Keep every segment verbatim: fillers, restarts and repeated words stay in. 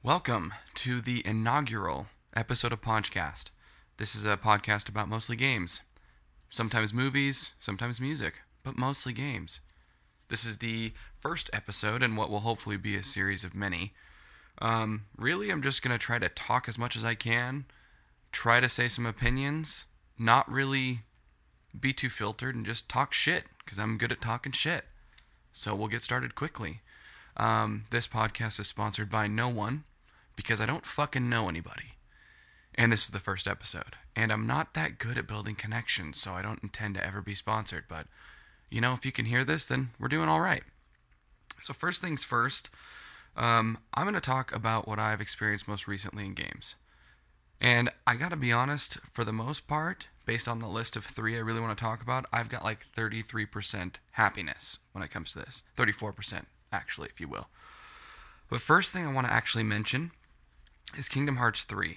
Welcome to the inaugural episode of Podgecast. This is a podcast about mostly games. Sometimes movies, sometimes music, but mostly games. This is the first episode in what will hopefully be a series of many. Um, really, I'm just going to try to talk as much as I can, try to say some opinions, not really be too filtered, and just talk shit, because I'm good at talking shit. So we'll get started quickly. Um, this podcast is sponsored by no one, because I don't fucking know anybody. And this is the first episode. And I'm not that good at building connections, so I don't intend to ever be sponsored. But, you know, if you can hear this, then we're doing all right. So first things first, um, I'm going to talk about what I've experienced most recently in games. And I got to be honest, for the most part, based on the list of three I really want to talk about, I've got like thirty-three percent happiness when it comes to this. thirty-four percent, actually, if you will. But first thing I want to actually mention is Kingdom Hearts three.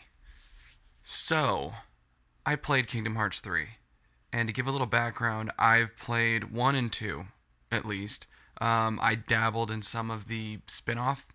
So, I played Kingdom Hearts three. And to give a little background, I've played one and two, at least. Um, I dabbled in some of the spin-off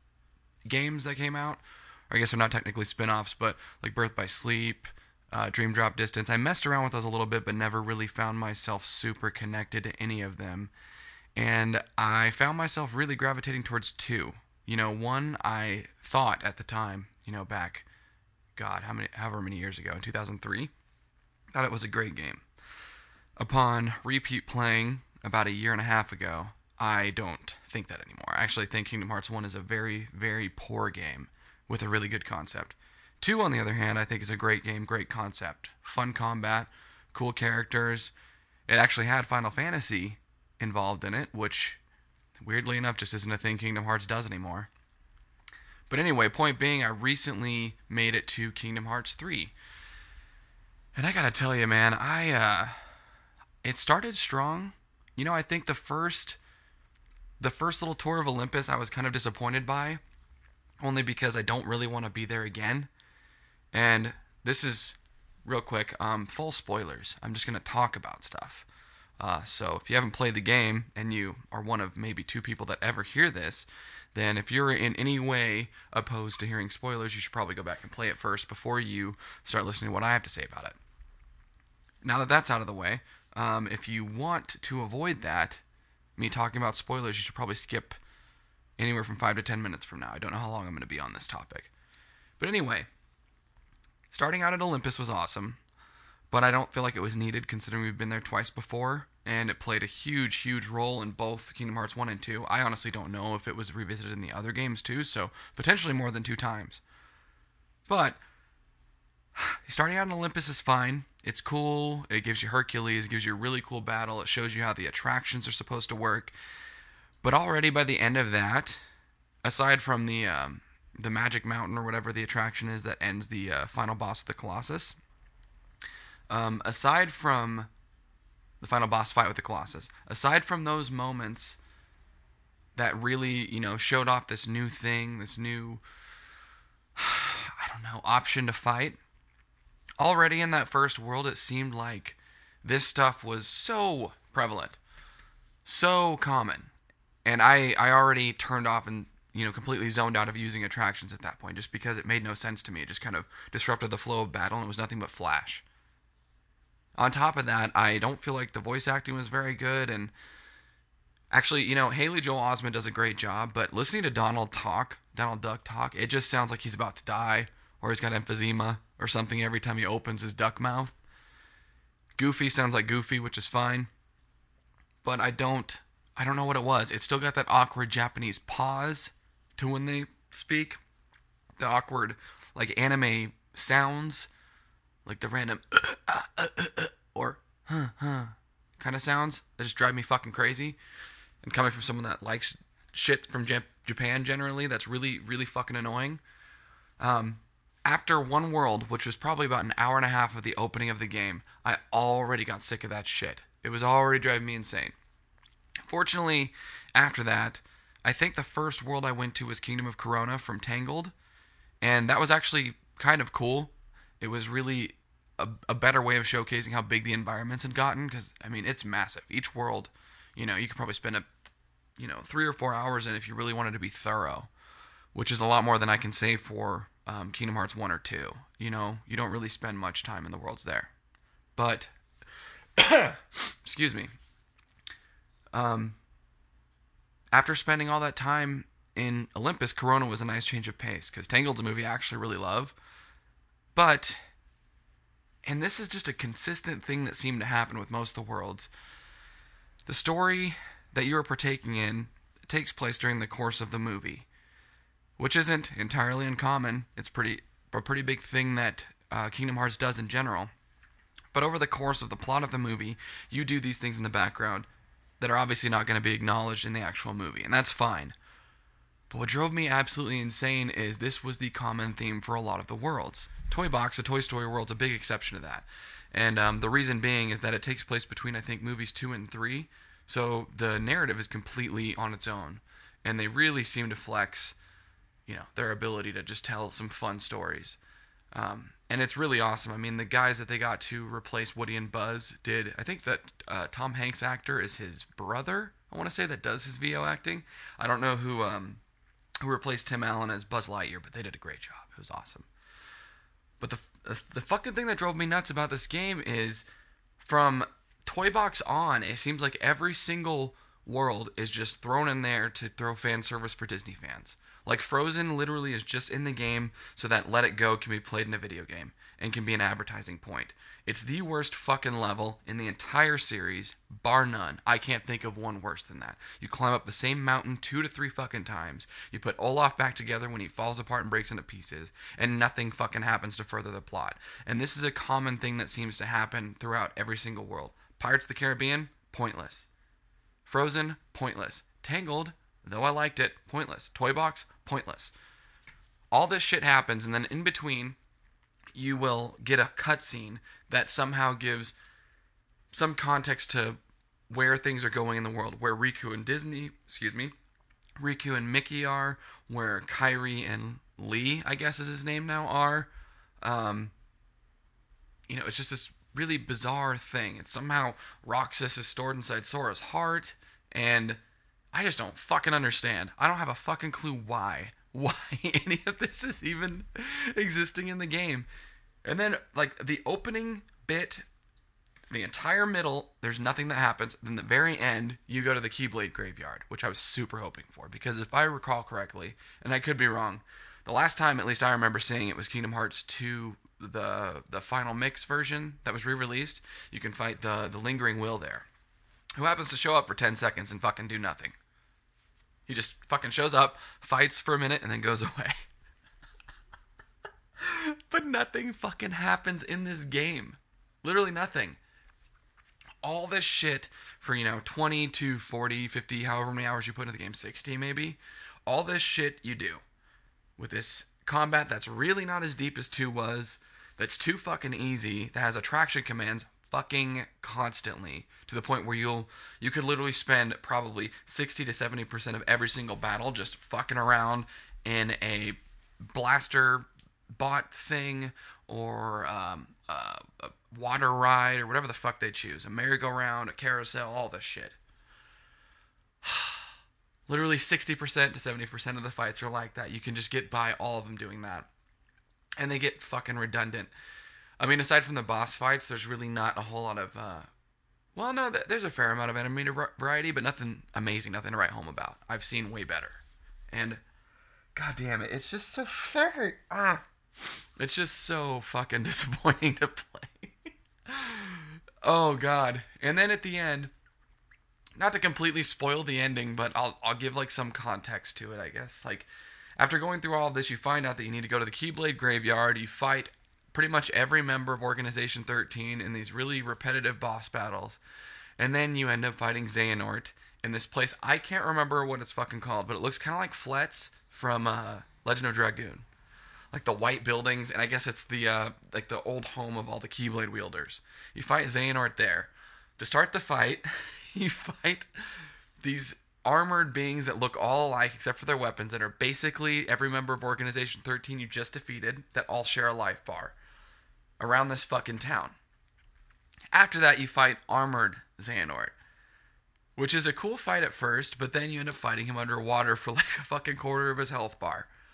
games that came out. Or I guess they're not technically spin-offs, but like Birth by Sleep, uh, Dream Drop Distance. I messed around with those a little bit, but never really found myself super connected to any of them. And I found myself really gravitating towards two. You know, one I thought at the time, you know, back, God, how many, however many years ago, in two thousand three, thought it was a great game. Upon repeat playing about a year and a half ago, I don't think that anymore. I actually think Kingdom Hearts one is a very, very poor game with a really good concept. two, on the other hand, I think is a great game, great concept. Fun combat, cool characters. It actually had Final Fantasy involved in it, which, weirdly enough, just isn't a thing Kingdom Hearts does anymore. But anyway, point being, I recently made it to Kingdom Hearts three. And I gotta tell you, man, I, uh, it started strong. You know, I think the first, the first little tour of Olympus I was kind of disappointed by, only because I don't really want to be there again. And this is, real quick, um, full spoilers. I'm just gonna talk about stuff. Uh, so if you haven't played the game, and you are one of maybe two people that ever hear this, then if you're in any way opposed to hearing spoilers, you should probably go back and play it first before you start listening to what I have to say about it. Now that that's out of the way, um, if you want to avoid that, me talking about spoilers, you should probably skip anywhere from five to ten minutes from now. I don't know how long I'm going to be on this topic. But anyway, starting out at Olympus was awesome. But I don't feel like it was needed, considering we've been there twice before, and it played a huge, huge role in both Kingdom Hearts one and two. I honestly don't know if it was revisited in the other games too, so potentially more than two times. But starting out in Olympus is fine. It's cool. It gives you Hercules. It gives you a really cool battle. It shows you how the attractions are supposed to work. But already by the end of that, aside from the um, the Magic Mountain or whatever the attraction is that ends the uh, final boss of the Colossus, Um, aside from the final boss fight with the Colossus, aside from those moments that really, you know, showed off this new thing, this new, I don't know, option to fight, already in that first world, it seemed like this stuff was so prevalent, so common. And I, I already turned off and, you know, completely zoned out of using attractions at that point, just because it made no sense to me. It just kind of disrupted the flow of battle, and it was nothing but flash. On top of that, I don't feel like the voice acting was very good, and actually, you know, Haley Joel Osment does a great job, but listening to Donald talk, Donald Duck talk, it just sounds like he's about to die, or he's got emphysema, or something every time he opens his duck mouth. Goofy sounds like Goofy, which is fine, but I don't, I don't know what it was. It's still got that awkward Japanese pause to when they speak, the awkward, like, anime sounds, like the random uh, uh, uh, uh, or huh huh kind of sounds that just drive me fucking crazy. And coming from someone that likes shit from Jap- Japan generally, that's really, really fucking annoying. Um, after one world, which was probably about an hour and a half of the opening of the game, I already got sick of that shit. It was already driving me insane. Fortunately, after that, I think the first world I went to was Kingdom of Corona from Tangled, and that was actually kind of cool. It was really a, a better way of showcasing how big the environments had gotten, because, I mean, it's massive. Each world, you know, you could probably spend a, you know, three or four hours in if you really wanted to be thorough. which is a lot more than I can say for um, Kingdom Hearts one or two. You know, you don't really spend much time in the worlds there. But, excuse me, um, after spending all that time in Olympus, Corona was a nice change of pace, because Tangled's a movie I actually really love. But, and this is just a consistent thing that seemed to happen with most of the worlds, the story that you are partaking in takes place during the course of the movie, which isn't entirely uncommon. It's pretty a pretty big thing that uh, Kingdom Hearts does in general. But over the course of the plot of the movie, you do these things in the background that are obviously not going to be acknowledged in the actual movie, and that's fine. But what drove me absolutely insane is this was the common theme for a lot of the worlds. Toy Box, the Toy Story world's a big exception to that. And um, the reason being is that it takes place between, I think, movies two and three, so the narrative is completely on its own. And they really seem to flex, you know, their ability to just tell some fun stories. Um, and it's really awesome. I mean, the guys that they got to replace Woody and Buzz did, I think that uh, Tom Hanks' actor is his brother, I want to say, that does his V O acting. I don't know who um, who replaced Tim Allen as Buzz Lightyear, but they did a great job. It was awesome. But the the fucking thing that drove me nuts about this game is, from Toy Box on, it seems like every single world is just thrown in there to throw fan service for Disney fans. Like, Frozen literally is just in the game so that Let It Go can be played in a video game and can be an advertising point. It's the worst fucking level in the entire series, bar none. I can't think of one worse than that. You climb up the same mountain two to three fucking times. You put Olaf back together when he falls apart and breaks into pieces, and nothing fucking happens to further the plot. And this is a common thing that seems to happen throughout every single world. Pirates of the Caribbean, pointless. Frozen, pointless. Tangled, though I liked it, pointless. Toy Box, pointless. All this shit happens, and then in between, you will get a cutscene that somehow gives some context to where things are going in the world, where Riku and Disney, excuse me, Riku and Mickey are, where Kairi and Lee, I guess is his name now, are. Um, you know, it's just this really bizarre thing. It's somehow Roxas is stored inside Sora's heart, and I just don't fucking understand. I don't have a fucking clue why. Why any of this is even existing in the game. And then, like, the opening bit, the entire middle, there's nothing that happens. Then the very end, you go to the Keyblade Graveyard, which I was super hoping for. Because if I recall correctly, and I could be wrong, the last time, at least I remember seeing it, was Kingdom Hearts two, the the final mix version that was re-released. You can fight the, the Lingering Will there, who happens to show up for ten seconds and fucking do nothing. He just fucking shows up, fights for a minute, and then goes away. But nothing fucking happens in this game. Literally nothing. All this shit for, you know, twenty to forty, fifty, however many hours you put into the game, sixty maybe. All this shit you do with this combat that's really not as deep as two was, that's too fucking easy, that has attraction commands fucking constantly, to the point where you'll you could literally spend probably sixty to seventy percent of every single battle just fucking around in a blaster bot thing, or um, uh, a water ride, or whatever the fuck they choose, a merry-go-round, a carousel, all this shit. Literally sixty percent to seventy percent of the fights are like that. You can just get by all of them doing that, and they get fucking redundant. I mean, aside from the boss fights, there's really not a whole lot of, uh, well, no, there's a fair amount of enemy variety, but nothing amazing, nothing to write home about. I've seen way better. And, god damn it, it's just so very, ah, it's just so fucking disappointing to play. Oh, god. And then at the end, not to completely spoil the ending, but I'll, I'll give, like, some context to it, I guess. Like, after going through all of this, you find out that you need to go to the Keyblade Graveyard, you fight pretty much every member of Organization thirteen in these really repetitive boss battles. And then you end up fighting Xehanort in this place. I can't remember what it's fucking called, but it looks kind of like Fletz from uh, Legend of Dragoon. Like the white buildings, and I guess it's the uh, like the old home of all the Keyblade wielders. You fight Xehanort there. To start the fight, you fight these armored beings that look all alike except for their weapons, that are basically every member of Organization thirteen you just defeated, that all share a life bar around this fucking town. After that, you fight armored Xehanort, which is a cool fight at first, but then you end up fighting him underwater for like a fucking quarter of his health bar.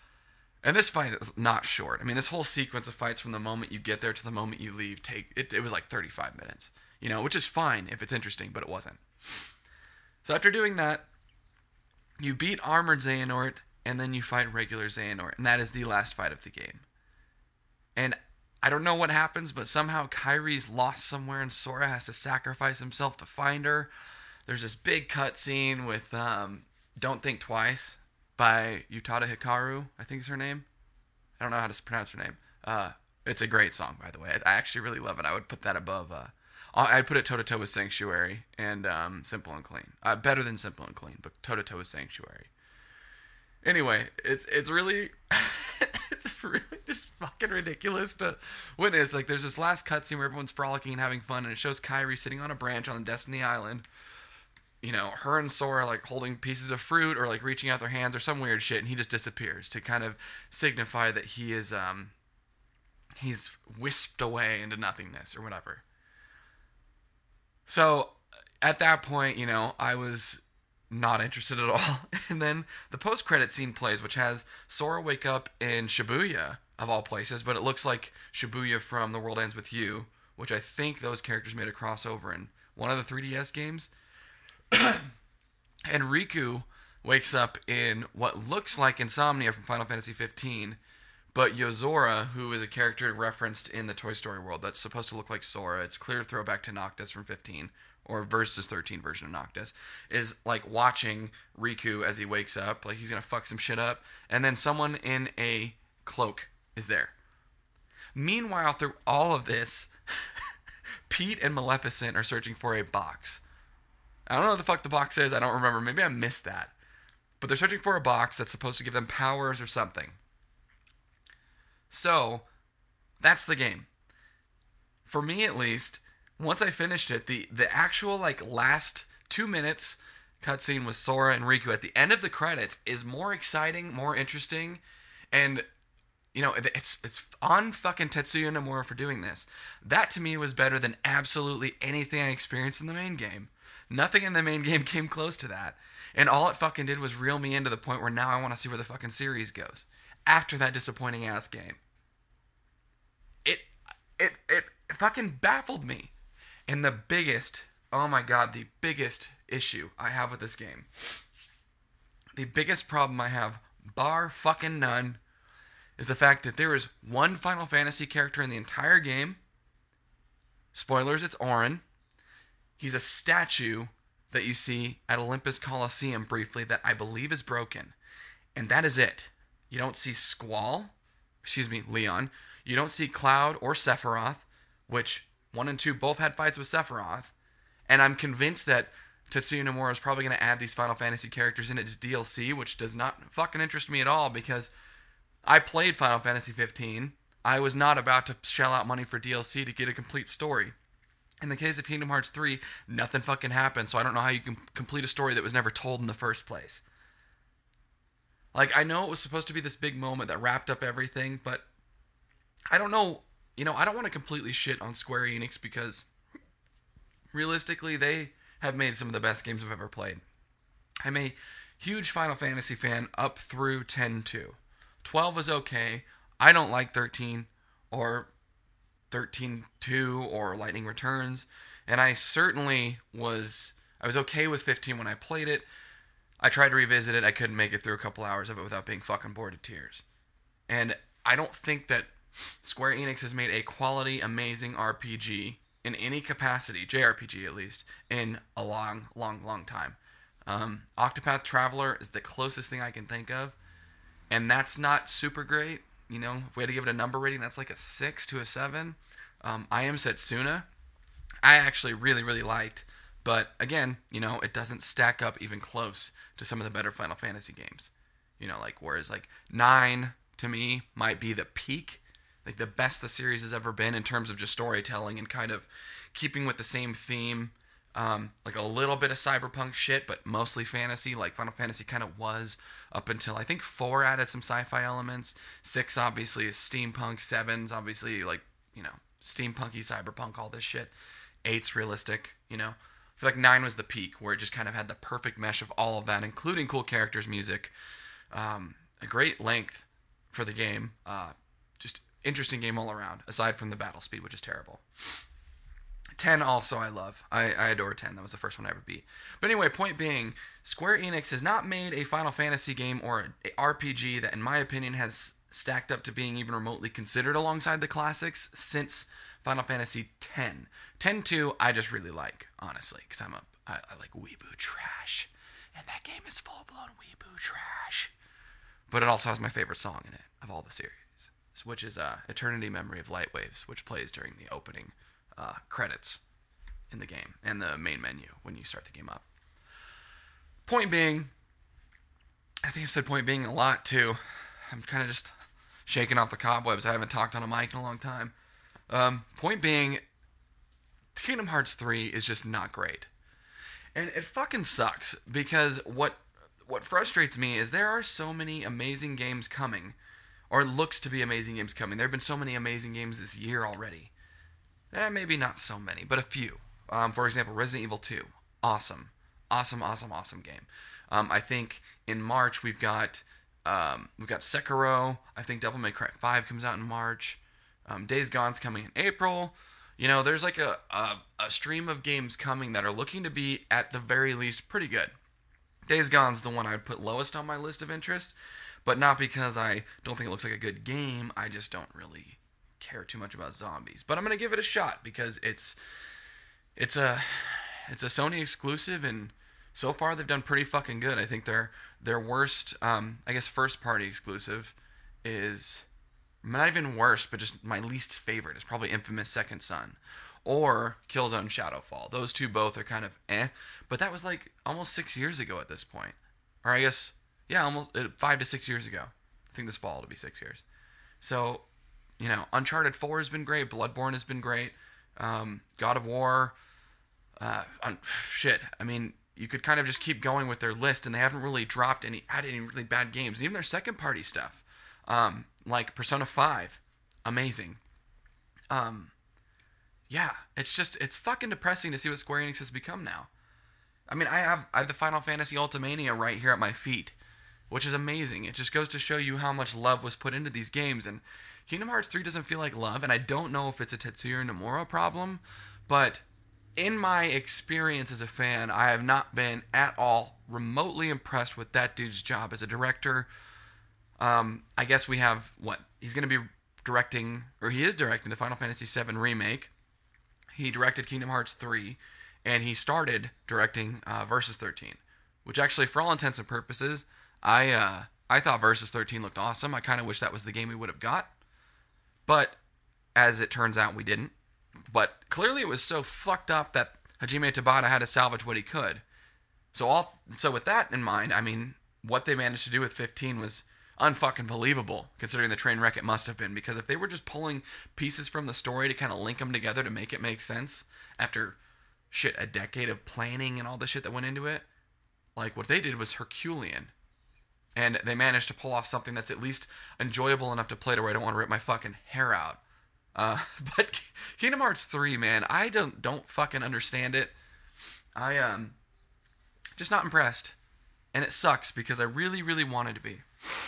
And this fight is not short. I mean, this whole sequence of fights from the moment you get there to the moment you leave, take it, it was like thirty-five minutes. You know, which is fine if it's interesting, but it wasn't. So after doing that, you beat Armored Xehanort, and then you fight regular Xehanort, and that is the last fight of the game. And I don't know what happens, but somehow Kairi's lost somewhere, and Sora has to sacrifice himself to find her. There's this big cutscene with um, Don't Think Twice by Utada Hikaru, I think is her name. I don't know how to pronounce her name. Uh, it's a great song, by the way. I actually really love it. I would put that above... Uh, I'd put it toe-to-toe with Sanctuary and um, Simple and Clean. Uh, better than Simple and Clean, but toe-to-toe with Sanctuary. Anyway, it's it's really... it's really just fucking ridiculous to witness. Like, there's this last cutscene where everyone's frolicking and having fun, and it shows Kairi sitting on a branch on Destiny Island. You know, her and Sora, like, holding pieces of fruit or, like, reaching out their hands or some weird shit, and he just disappears to kind of signify that he is, um... he's wisped away into nothingness or whatever. So, at that point, you know, I was not interested at all. And then the post-credit scene plays, which has Sora wake up in Shibuya, of all places, but it looks like Shibuya from The World Ends With You, which I think those characters made a crossover in one of the three D S games. And Riku wakes up in what looks like Insomnia from Final Fantasy fifteen, but Yozora, who is a character referenced in the Toy Story world that's supposed to look like Sora, it's clear throwback to Noctis from fifteen, or Versus thirteen version of Noctis, is like watching Riku as he wakes up, like he's gonna fuck some shit up, and then someone in a cloak is there. Meanwhile, through all of this, Pete and Maleficent are searching for a box. I don't know what the fuck the box is, I don't remember, maybe I missed that. But they're searching for a box that's supposed to give them powers or something. So, that's the game. For me, at least, once I finished it, the, the actual, like, last two minutes cutscene with Sora and Riku at the end of the credits is more exciting, more interesting, and, you know, it's it's on fucking Tetsuya Nomura for doing this. That, to me, was better than absolutely anything I experienced in the main game. Nothing in the main game came close to that. And all it fucking did was reel me in to the point where now I want to see where the fucking series goes. After that disappointing ass game. It, it, it fucking baffled me. And the biggest, oh my god, the biggest issue I have with this game, the biggest problem I have, bar fucking none, is the fact that there is one Final Fantasy character in the entire game. Spoilers, it's Auron. He's a statue that you see at Olympus Coliseum briefly that I believe is broken. And that is it. You don't see Squall, excuse me, Leon. You don't see Cloud or Sephiroth, which one and two both had fights with Sephiroth. And I'm convinced that Tetsuya Nomura is probably going to add these Final Fantasy characters in its D L C, which does not fucking interest me at all because I played Final Fantasy fifteen. I was not about to shell out money for D L C to get a complete story. In the case of Kingdom Hearts three, nothing fucking happened, so I don't know how you can complete a story that was never told in the first place. Like, I know it was supposed to be this big moment that wrapped up everything, but I don't know, you know, I don't want to completely shit on Square Enix because realistically, they have made some of the best games I've ever played. I'm a huge Final Fantasy fan up through ten two. twelve was okay. I don't like thirteen or thirteen two or Lightning Returns, and I certainly was I was okay with fifteen when I played it. I tried to revisit it. I couldn't make it through a couple hours of it without being fucking bored to tears. And I don't think that Square Enix has made a quality, amazing R P G in any capacity, J R P G at least, in a long, long, long time. Um, Octopath Traveler is the closest thing I can think of, and that's not super great. You know, if we had to give it a number rating, that's like a six to a seven. Um, I Am Setsuna, I actually really, really liked. But again, you know, it doesn't stack up even close to some of the better Final Fantasy games. You know, like, whereas like nine, to me, might be the peak. Like the best the series has ever been in terms of just storytelling and kind of keeping with the same theme. Um, like a little bit of cyberpunk shit, but mostly fantasy, like Final Fantasy kind of was up until, I think four added some sci-fi elements. six obviously is steampunk. seven's obviously like, you know, steampunky, cyberpunk, all this shit. eight's realistic, you know. I feel like nine was the peak, where it just kind of had the perfect mesh of all of that, including cool characters, music, um, a great length for the game. Uh, just interesting game all around, aside from the battle speed, which is terrible. ten also I love. I, I adore ten. That was the first one I ever beat. But anyway, point being, Square Enix has not made a Final Fantasy game or an R P G that, in my opinion, has stacked up to being even remotely considered alongside the classics since Final Fantasy X. ten two, I just really like, honestly, because I'm a, I, I like weeboo trash. And that game is full-blown weeboo trash. But it also has my favorite song in it of all the series, which is uh, Eternity Memory of Light Waves, which plays during the opening uh, credits in the game and the main menu when you start the game up. Point being, I think I've said point being a lot too. I'm kind of just shaking off the cobwebs. I haven't talked on a mic in a long time. Um, point being, Kingdom Hearts three is just not great. And it fucking sucks, because what what frustrates me is there are so many amazing games coming, or looks to be amazing games coming. There have been so many amazing games this year already. Eh, maybe not so many, but a few. Um, for example, Resident Evil two. Awesome. Awesome, awesome, awesome game. Um, I think in March we've got um, we've got Sekiro. I think Devil May Cry five comes out in March. Um, Days Gone's coming in April. You know, there's like a, a, a stream of games coming that are looking to be, at the very least, pretty good. Days Gone's the one I'd put lowest on my list of interest, but not because I don't think it looks like a good game. I just don't really care too much about zombies. But I'm going to give it a shot, because it's it's a it's a Sony exclusive, and so far they've done pretty fucking good. I think their their worst, um, I guess, first-party exclusive is... not even worst, but just my least favorite is probably Infamous Second Son or Killzone Shadowfall. Those two both are kind of eh, but that was like almost six years ago at this point. Or I guess, yeah, almost five to six years ago. I think this fall will be six years. So, you know, Uncharted four has been great. Bloodborne has been great. Um, God of War. Uh, un- shit. I mean, you could kind of just keep going with their list, and they haven't really dropped any, had any really bad games. Even their second-party stuff. Um, like Persona five, amazing. Um, yeah, it's just, it's fucking depressing to see what Square Enix has become now. I mean, I have, I have the Final Fantasy Ultimania right here at my feet, which is amazing. It just goes to show you how much love was put into these games, and Kingdom Hearts three doesn't feel like love, and I don't know if it's a Tetsuya Nomura problem, but in my experience as a fan, I have not been at all remotely impressed with that dude's job as a director. Um, I guess we have, what, he's going to be directing, or he is directing the Final Fantasy seven Remake. He directed Kingdom Hearts three, and he started directing uh, Versus thirteen, which actually, for all intents and purposes, I uh, I thought Versus thirteen looked awesome. I kind of wish that was the game we would have got, but as it turns out, we didn't. But clearly it was so fucked up that Hajime Tabata had to salvage what he could. So all, so with that in mind, I mean, what they managed to do with fifteen was unfucking believable, considering the train wreck it must have been. Because if they were just pulling pieces from the story to kind of link them together to make it make sense after, shit, a decade of planning and all the shit that went into it, like, what they did was Herculean. And they managed to pull off something that's at least enjoyable enough to play to where I don't want to rip my fucking hair out. Uh, but Kingdom Hearts three, man, I don't don't fucking understand it. I, um, just not impressed. And it sucks, because I really, really wanted to be.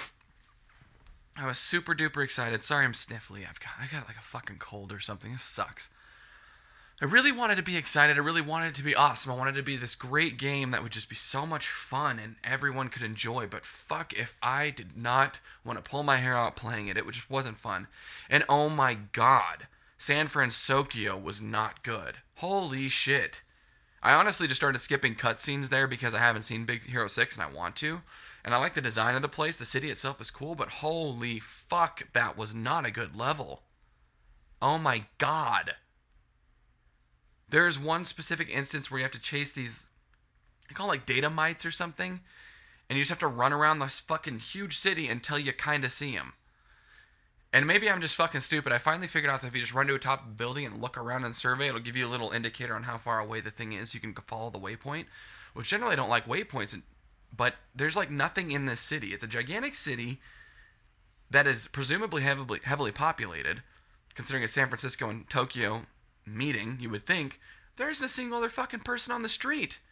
I was super duper excited. Sorry I'm sniffly. I've got, I got like a fucking cold or something. This sucks. I really wanted to be excited. I really wanted it to be awesome. I wanted it to be this great game that would just be so much fun and everyone could enjoy. But fuck if I did not want to pull my hair out playing it. It just wasn't fun. And oh my god, San Francisco was not good. Holy shit. I honestly just started skipping cutscenes there because I haven't seen Big Hero six and I want to. And I like the design of the place. The city itself is cool, but holy fuck, that was not a good level. Oh my god. There's one specific instance where you have to chase these, I call it like data mites or something, and you just have to run around this fucking huge city until you kind of see them. And maybe I'm just fucking stupid. I finally figured out that if you just run to a top of a building and look around and survey, it'll give you a little indicator on how far away the thing is. You can follow the waypoint, which generally I don't like waypoints, but there's like nothing in this city. It's a gigantic city that is presumably heavily heavily populated, considering it's San Francisco and Tokyo meeting. You would think there isn't a single other fucking person on the street.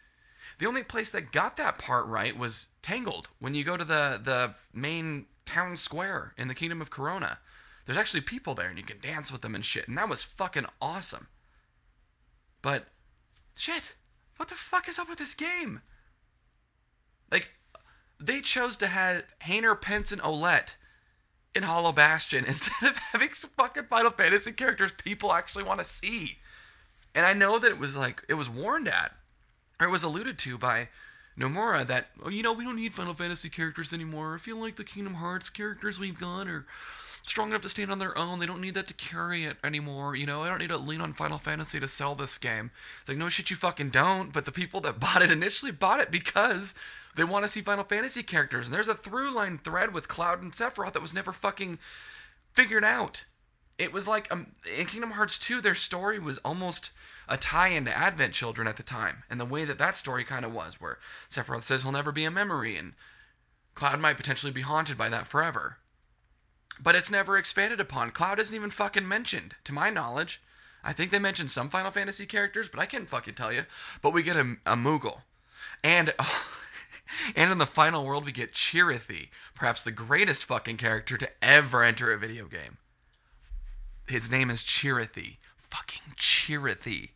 The only place that got that part right was Tangled. When you go to the, the main town square in the Kingdom of Corona, there's actually people there and you can dance with them and shit. And that was fucking awesome. But, shit, what the fuck is up with this game? Like, they chose to have Hayner, Pence, and Olette in Hollow Bastion instead of having some fucking Final Fantasy characters people actually want to see. And I know that it was like, it was warned at, or it was alluded to by Nomura that, oh, you know, we don't need Final Fantasy characters anymore. I feel like the Kingdom Hearts characters we've got are strong enough to stand on their own. They don't need that to carry it anymore. You know, I don't need to lean on Final Fantasy to sell this game. It's like, no shit, you fucking don't. But the people that bought it initially bought it because they want to see Final Fantasy characters. And there's a through line thread with Cloud and Sephiroth that was never fucking figured out. It was like, um, in Kingdom Hearts two, their story was almost a tie-in to Advent Children at the time. And the way that that story kind of was, where Sephiroth says he'll never be a memory, and Cloud might potentially be haunted by that forever. But it's never expanded upon. Cloud isn't even fucking mentioned, to my knowledge. I think they mentioned some Final Fantasy characters, but I can't fucking tell you. But we get a, a Moogle. And, oh, and in the final world, we get Chirithy, perhaps the greatest fucking character to ever enter a video game. His name is Chirithy. Fucking Chirithy.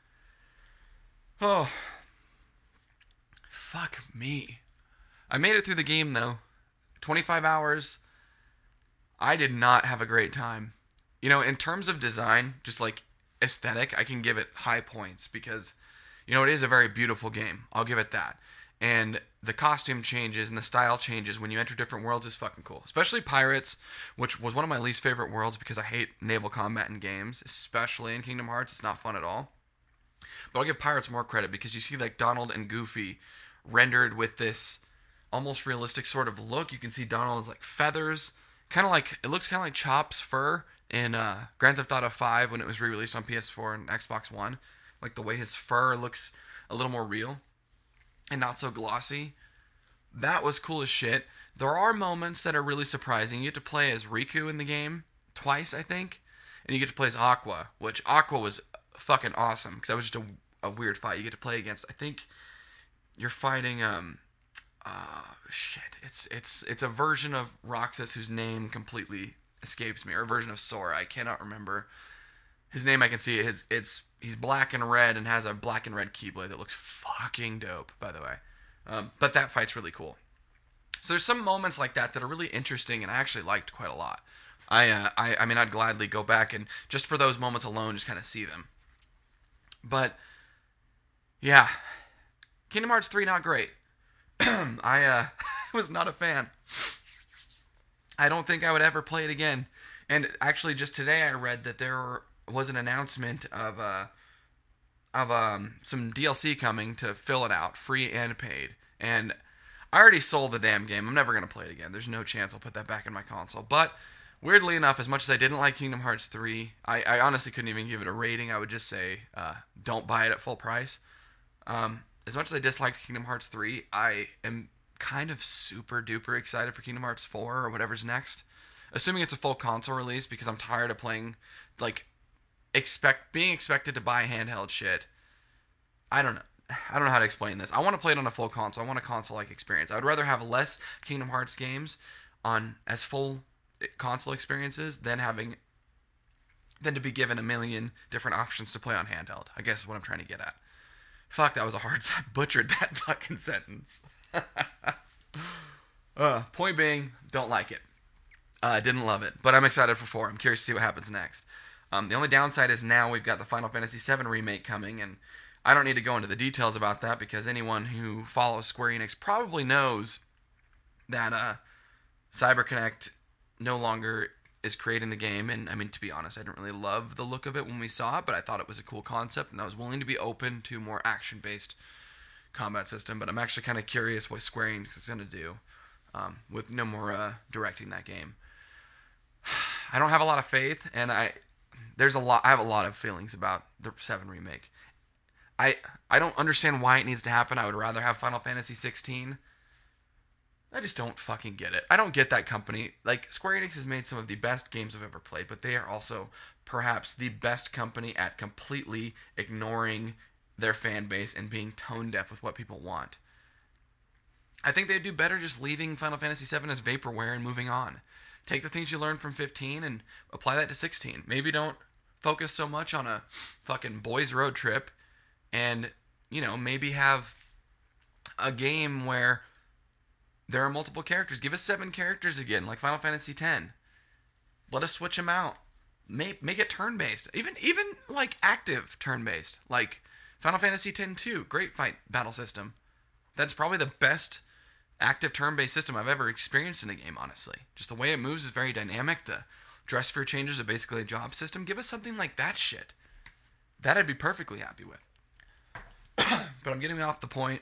Oh. Fuck me. I made it through the game, though. twenty-five hours. I did not have a great time. You know, in terms of design, just like aesthetic, I can give it high points because, you know, it is a very beautiful game. I'll give it that. And the costume changes and the style changes when you enter different worlds is fucking cool. Especially Pirates, which was one of my least favorite worlds because I hate naval combat in games, especially in Kingdom Hearts. It's not fun at all. But I'll give Pirates more credit because you see like Donald and Goofy rendered with this almost realistic sort of look. You can see Donald as like feathers. Kind of like, it looks kind of like Chop's fur in uh, Grand Theft Auto five when it was re-released on P S four and Xbox One. Like the way his fur looks a little more real and not so glossy. That was cool as shit. There are moments that are really surprising. You get to play as Riku in the game twice, I think. And you get to play as Aqua, which Aqua was fucking awesome because that was just a, a weird fight. You get to play against, I think you're fighting... um. Uh, shit. It's it's it's a version of Roxas whose name completely escapes me, or a version of Sora. I cannot remember his name. I can see it. His it's he's black and red and has a black and red Keyblade that looks fucking dope, by the way. Um, but that fight's really cool. So there's some moments like that that are really interesting, and I actually liked quite a lot. I uh, I I mean, I'd gladly go back and just for those moments alone, just kind of see them. But yeah, Kingdom Hearts three not great. I uh, was not a fan. I don't think I would ever play it again. And actually, just today I read that there was an announcement of uh, of um, some D L C coming to fill it out, free and paid. And I already sold the damn game. I'm never going to play it again. There's no chance I'll put that back in my console. But weirdly enough, as much as I didn't like Kingdom Hearts three, I, I honestly couldn't even give it a rating. I would just say uh, don't buy it at full price. Um... As much as I disliked Kingdom Hearts three, I am kind of super duper excited for Kingdom Hearts four or whatever's next. Assuming it's a full console release because I'm tired of playing, like, expect being expected to buy handheld shit. I don't know. I don't know how to explain this. I want to play it on a full console. I want a console-like experience. I would rather have less Kingdom Hearts games on as full console experiences than having than to be given a million different options to play on handheld. I guess is what I'm trying to get at. Fuck, that was a hard... I butchered that fucking sentence. uh, point being, don't like it. Uh, didn't love it, but I'm excited for four. I'm curious to see what happens next. Um, the only downside is now we've got the Final Fantasy seven remake coming, and I don't need to go into the details about that because anyone who follows Square Enix probably knows that uh, CyberConnect no longer is creating the game, and I mean, to be honest, I didn't really love the look of it when we saw it, but I thought it was a cool concept, and I was willing to be open to more action-based combat system, but I'm actually kind of curious what Square Enix is going to do um, with Nomura directing that game. I don't have a lot of faith, and I there's a lot. I have a lot of feelings about the seven remake. I I don't understand why it needs to happen. I would rather have Final Fantasy sixteen. I just don't fucking get it. I don't get that company. Like, Square Enix has made some of the best games I've ever played, but they are also perhaps the best company at completely ignoring their fan base and being tone deaf with what people want. I think they'd do better just leaving Final Fantasy seven as vaporware and moving on. Take the things you learned from fifteen and apply that to sixteen. Maybe don't focus so much on a fucking boys road trip, and, you know, maybe have a game where there are multiple characters. Give us seven characters again, like Final Fantasy X. Let us switch them out. Make make it turn-based. Even even like active turn-based. Like Final Fantasy X two, great fight battle system. That's probably the best active turn-based system I've ever experienced in a game, honestly. Just the way it moves is very dynamic. The dress sphere changes are basically a job system. Give us something like that shit. That I'd be perfectly happy with. But I'm getting off the point.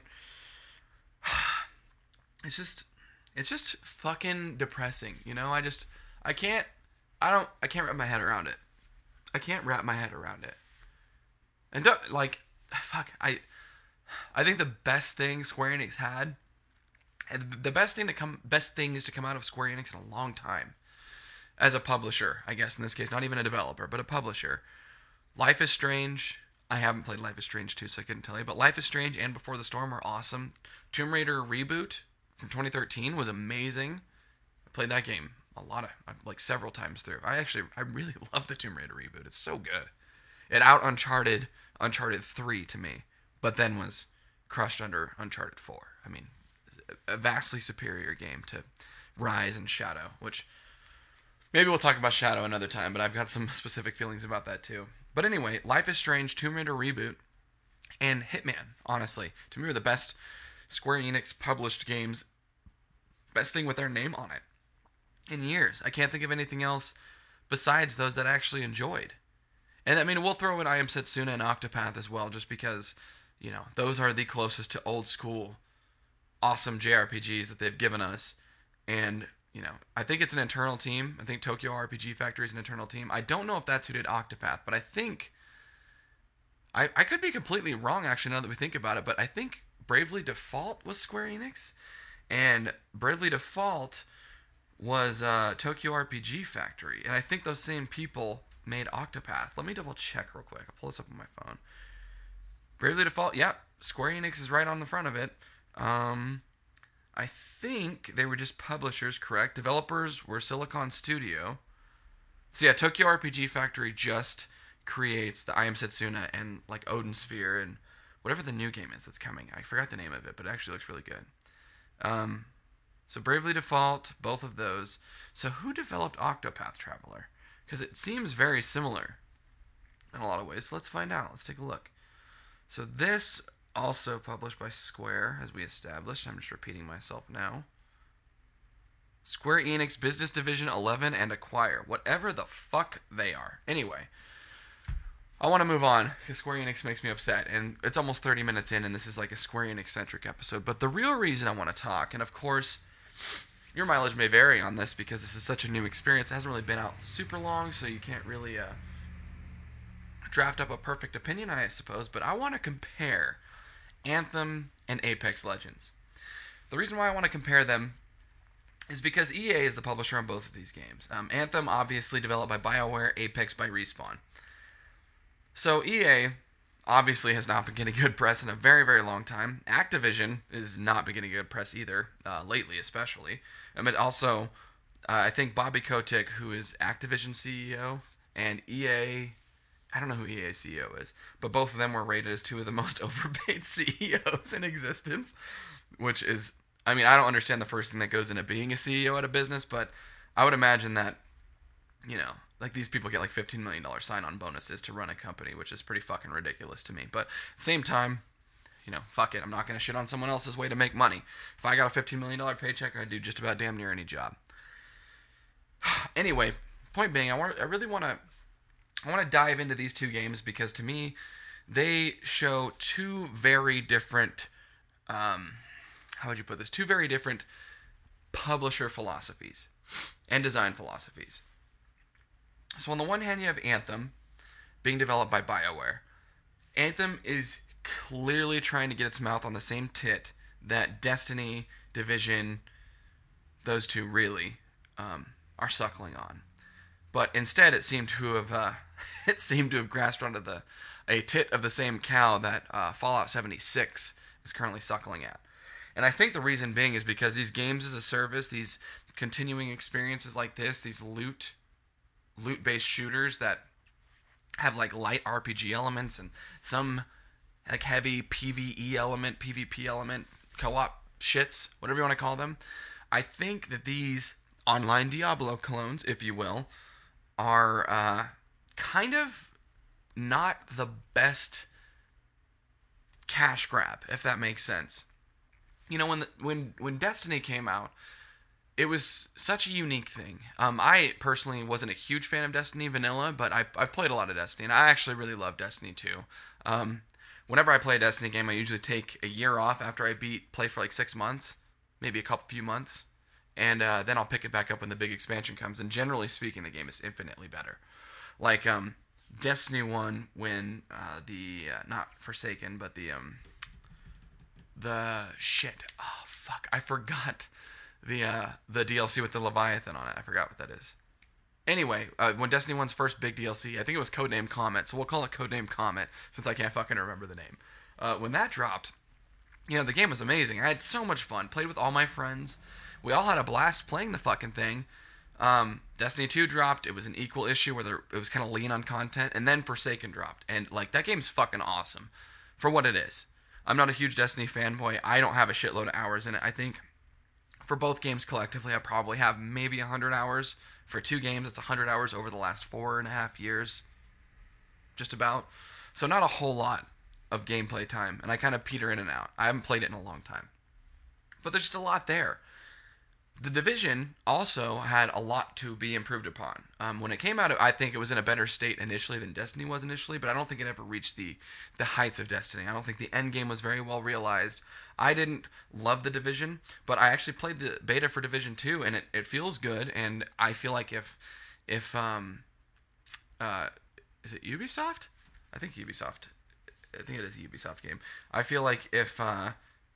It's just, it's just fucking depressing, you know? I just, I can't, I don't, I can't wrap my head around it. I can't wrap my head around it. And don't, like, fuck, I, I think the best thing Square Enix had, the best thing to come, best things to come out of Square Enix in a long time, as a publisher, I guess in this case, not even a developer, but a publisher. Life is Strange. I haven't played Life is Strange two, so I couldn't tell you, but Life is Strange and Before the Storm were awesome. Tomb Raider Reboot from twenty thirteen was amazing. I played that game a lot of, like several times through. I actually, I really love the Tomb Raider Reboot. It's so good. It out Uncharted, Uncharted three to me, but then was crushed under Uncharted four. I mean, a vastly superior game to Rise and Shadow, which maybe we'll talk about Shadow another time, but I've got some specific feelings about that too. But anyway, Life is Strange, Tomb Raider Reboot, and Hitman, honestly, to me, are the best Square Enix published games. Best thing with their name on it in years. I can't think of anything else besides those that I actually enjoyed. And I mean, we'll throw in I Am Setsuna and Octopath as well, just because, you know, those are the closest to old school, awesome J R P Gs that they've given us. And, you know, I think it's an internal team. I think Tokyo R P G Factory is an internal team. I don't know if that's who did Octopath, but I think, I, I could be completely wrong actually now that we think about it, but I think Bravely Default was Square Enix, and Bravely Default was uh, Tokyo R P G Factory, and I think those same people made Octopath. Let me double check real quick. I'll pull this up on my phone. Bravely Default, yeah, Square Enix is right on the front of it. Um, I think they were just publishers, correct? Developers were Silicon Studio. So yeah, Tokyo R P G Factory just creates the I Am Setsuna and like Odin Sphere and whatever the new game is that's coming. I forgot the name of it, but it actually looks really good. Um, so Bravely Default, both of those. So who developed Octopath Traveler? Because it seems very similar in a lot of ways. So let's find out. Let's take a look. So this also published by Square, as we established. I'm just repeating myself now. Square Enix Business Division eleven and Acquire. Whatever the fuck they are. Anyway, I want to move on because Square Enix makes me upset, and it's almost thirty minutes in, and this is like a Square Enix-centric episode. But the real reason I want to talk, and of course, your mileage may vary on this because this is such a new experience. It hasn't really been out super long, so you can't really uh, draft up a perfect opinion, I suppose. But I want to compare Anthem and Apex Legends. The reason why I want to compare them is because E A is the publisher on both of these games. Um, Anthem, obviously developed by BioWare, Apex by Respawn. So E A obviously has not been getting good press in a very, very long time. Activision is not been getting good press either, uh, lately especially. I mean, also, uh, I think Bobby Kotick, who is Activision C E O, and E A, I don't know who E A C E O is, but both of them were rated as two of the most overpaid C E Os in existence, which is, I mean, I don't understand the first thing that goes into being a C E O at a business, but I would imagine that, you know, like these people get like fifteen million dollars sign-on bonuses to run a company, which is pretty fucking ridiculous to me. But at the same time, you know, fuck it. I'm not going to shit on someone else's way to make money. If I got a fifteen million dollars paycheck, I'd do just about damn near any job. Anyway, point being, I want, I really want to, I want to dive into these two games because to me, they show two very different, um, how would you put this? Two very different publisher philosophies and design philosophies. So on the one hand, you have Anthem being developed by BioWare. Anthem is clearly trying to get its mouth on the same tit that Destiny, Division, those two really um, are suckling on. But instead, it seemed to have uh, it seemed to have grasped onto the a tit of the same cow that uh, Fallout seventy-six is currently suckling at. And I think the reason being is because these games as a service, these continuing experiences like this, these loot loot-based shooters that have like light R P G elements and some like heavy PvE element, PvP element, co-op shits, whatever you want to call them. I think that these online Diablo clones, if you will, are uh, kind of not the best cash grab, if that makes sense. You know, when the, when when Destiny came out, it was such a unique thing. Um, I personally wasn't a huge fan of Destiny Vanilla, but I, I've played a lot of Destiny, and I actually really love Destiny two. Um, whenever I play a Destiny game, I usually take a year off after I beat, play for like six months, maybe a couple few months, and uh, then I'll pick it back up when the big expansion comes. And generally speaking, the game is infinitely better. Like um, Destiny one, when uh, the uh, not Forsaken, but the um, the shit. Oh fuck, I forgot the uh, the D L C with the Leviathan on it. I forgot what that is. Anyway, uh, when Destiny one's first big D L C, I think it was Codename Comet, so we'll call it Codename Comet since I can't fucking remember the name. Uh, when that dropped, you know, the game was amazing. I had so much fun. Played with all my friends. We all had a blast playing the fucking thing. Um, Destiny two dropped. It was an equal issue where there, it was kind of lean on content. And then Forsaken dropped. And, like, that game's fucking awesome for what it is. I'm not a huge Destiny fanboy. I don't have a shitload of hours in it. I think for both games collectively, I probably have maybe one hundred hours. For two games, it's one hundred hours over the last four and a half years. Just about. So not a whole lot of gameplay time. And I kind of peter in and out. I haven't played it in a long time. But there's just a lot there. The Division also had a lot to be improved upon. Um, when it came out, I think it was in a better state initially than Destiny was initially, but I don't think it ever reached the, the heights of Destiny. I don't think the end game was very well realized. I didn't love The Division, but I actually played the beta for Division two, and it, it feels good, and I feel like if, if um, uh, is it Ubisoft? I think Ubisoft. I think it is a Ubisoft game. I feel like if, uh,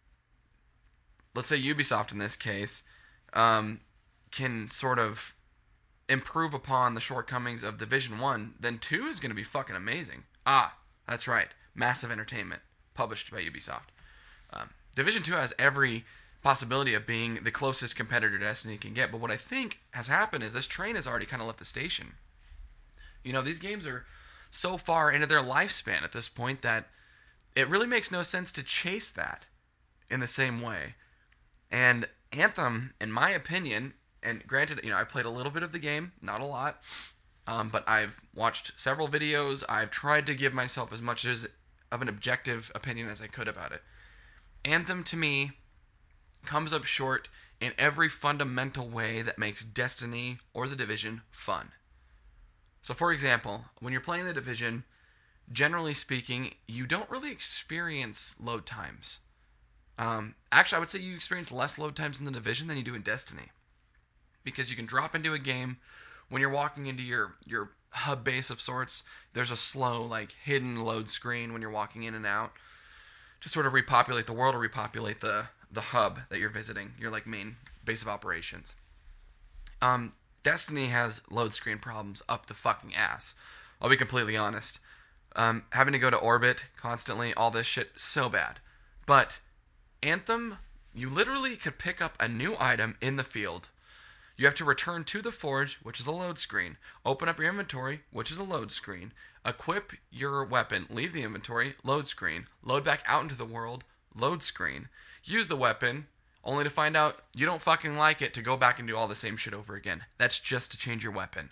let's say Ubisoft in this case, Um, can sort of improve upon the shortcomings of Division one, then two is going to be fucking amazing. Ah, that's right. Massive Entertainment, published by Ubisoft. Um, Division two has every possibility of being the closest competitor Destiny can get, but what I think has happened is this train has already kind of left the station. You know, these games are so far into their lifespan at this point that it really makes no sense to chase that in the same way. And Anthem, in my opinion, and granted, you know, I played a little bit of the game, not a lot, um, but I've watched several videos. I've tried to give myself as much as of an objective opinion as I could about it. Anthem, to me, comes up short in every fundamental way that makes Destiny or The Division fun. So, for example, when you're playing The Division, generally speaking, you don't really experience load times. Um, actually, I would say you experience less load times in The Division than you do in Destiny. Because you can drop into a game, when you're walking into your, your hub base of sorts, there's a slow, like, hidden load screen when you're walking in and out to sort of repopulate the world or repopulate the, the hub that you're visiting, your, like, main base of operations. Um, Destiny has load screen problems up the fucking ass. I'll be completely honest. Um, having to go to orbit constantly, all this shit, so bad. But Anthem, you literally could pick up a new item in the field. You have to return to the forge, which is a load screen. Open up your inventory, which is a load screen. Equip your weapon, leave the inventory, load screen. Load back out into the world, load screen. Use the weapon, only to find out you don't fucking like it, to go back and do all the same shit over again. That's just to change your weapon.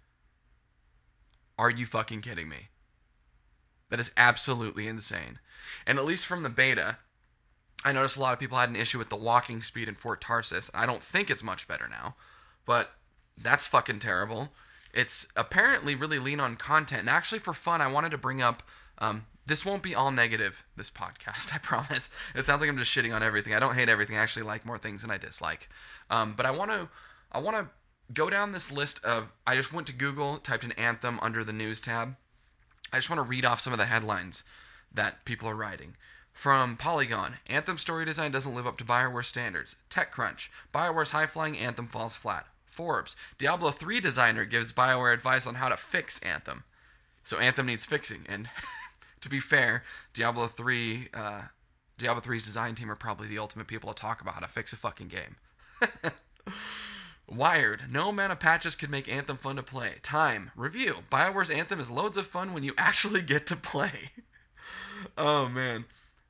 Are you fucking kidding me? That is absolutely insane. And at least from the beta, I noticed a lot of people had an issue with the walking speed in Fort Tarsis. I don't think it's much better now, but that's fucking terrible. It's apparently really lean on content. And actually, for fun, I wanted to bring up, um, this won't be all negative, this podcast, I promise. It sounds like I'm just shitting on everything. I don't hate everything. I actually like more things than I dislike. Um, but I want to, I want to go down this list of, I just went to Google, typed in Anthem under the news tab. I just want to read off some of the headlines that people are writing. From Polygon, Anthem story design doesn't live up to BioWare standards. TechCrunch, BioWare's high-flying Anthem falls flat. Forbes, Diablo three designer gives BioWare advice on how to fix Anthem. So Anthem needs fixing, and to be fair, Diablo three, uh, Diablo three's design team are probably the ultimate people to talk about how to fix a fucking game. Wired. No amount of patches could make Anthem fun to play. Time. Review. BioWare's Anthem is loads of fun when you actually get to play. Oh, man.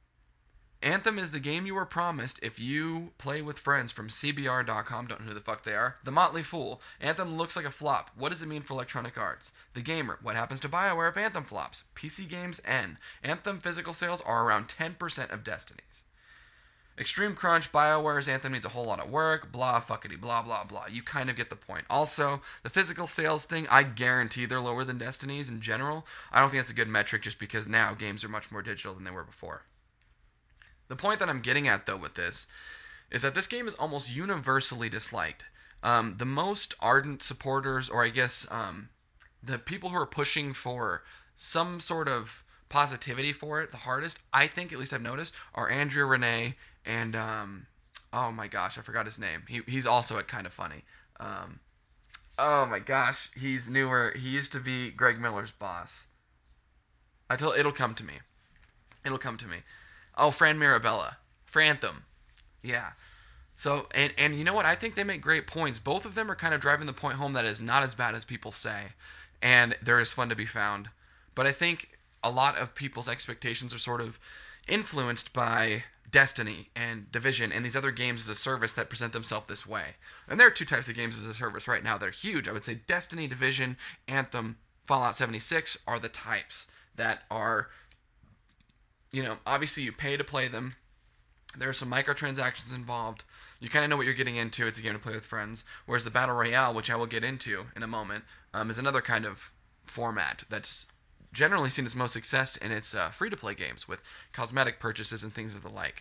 Anthem is the game you were promised if you play with friends from C B R dot com. Don't know who the fuck they are. The Motley Fool. Anthem looks like a flop. What does it mean for Electronic Arts? The Gamer. What happens to BioWare if Anthem flops? P C Games N. Anthem physical sales are around ten percent of Destiny's. Extreme Crunch. BioWare's Anthem needs a whole lot of work. Blah, fuckity, blah, blah, blah. You kind of get the point. Also, the physical sales thing, I guarantee they're lower than Destiny's in general. I don't think that's a good metric just because now games are much more digital than they were before. The point that I'm getting at, though, with this is that this game is almost universally disliked. Um, the most ardent supporters, or I guess um, the people who are pushing for some sort of positivity for it, the hardest, I think, at least I've noticed, are Andrea Renee and, um, oh my gosh, I forgot his name. He He's also at Kind of Funny. Um, oh my gosh, he's newer. He used to be Greg Miller's boss. I told, it'll come to me. It'll come to me. Oh, Fran Mirabella. Franthem. Yeah. So, and, and you know what? I think they make great points. Both of them are kind of driving the point home that it's not as bad as people say. And there is fun to be found. But I think a lot of people's expectations are sort of influenced by Destiny and Division and these other games as a service that present themselves this way. And there are two types of games as a service right now. They're huge. I would say Destiny, Division, Anthem, Fallout seventy-six are the types that are... You know, obviously you pay to play them. There are some microtransactions involved. You kind of know what you're getting into. It's a game to play with friends. Whereas the Battle Royale, which I will get into in a moment, um, is another kind of format that's generally seen its most success in its uh, free-to-play games with cosmetic purchases and things of the like.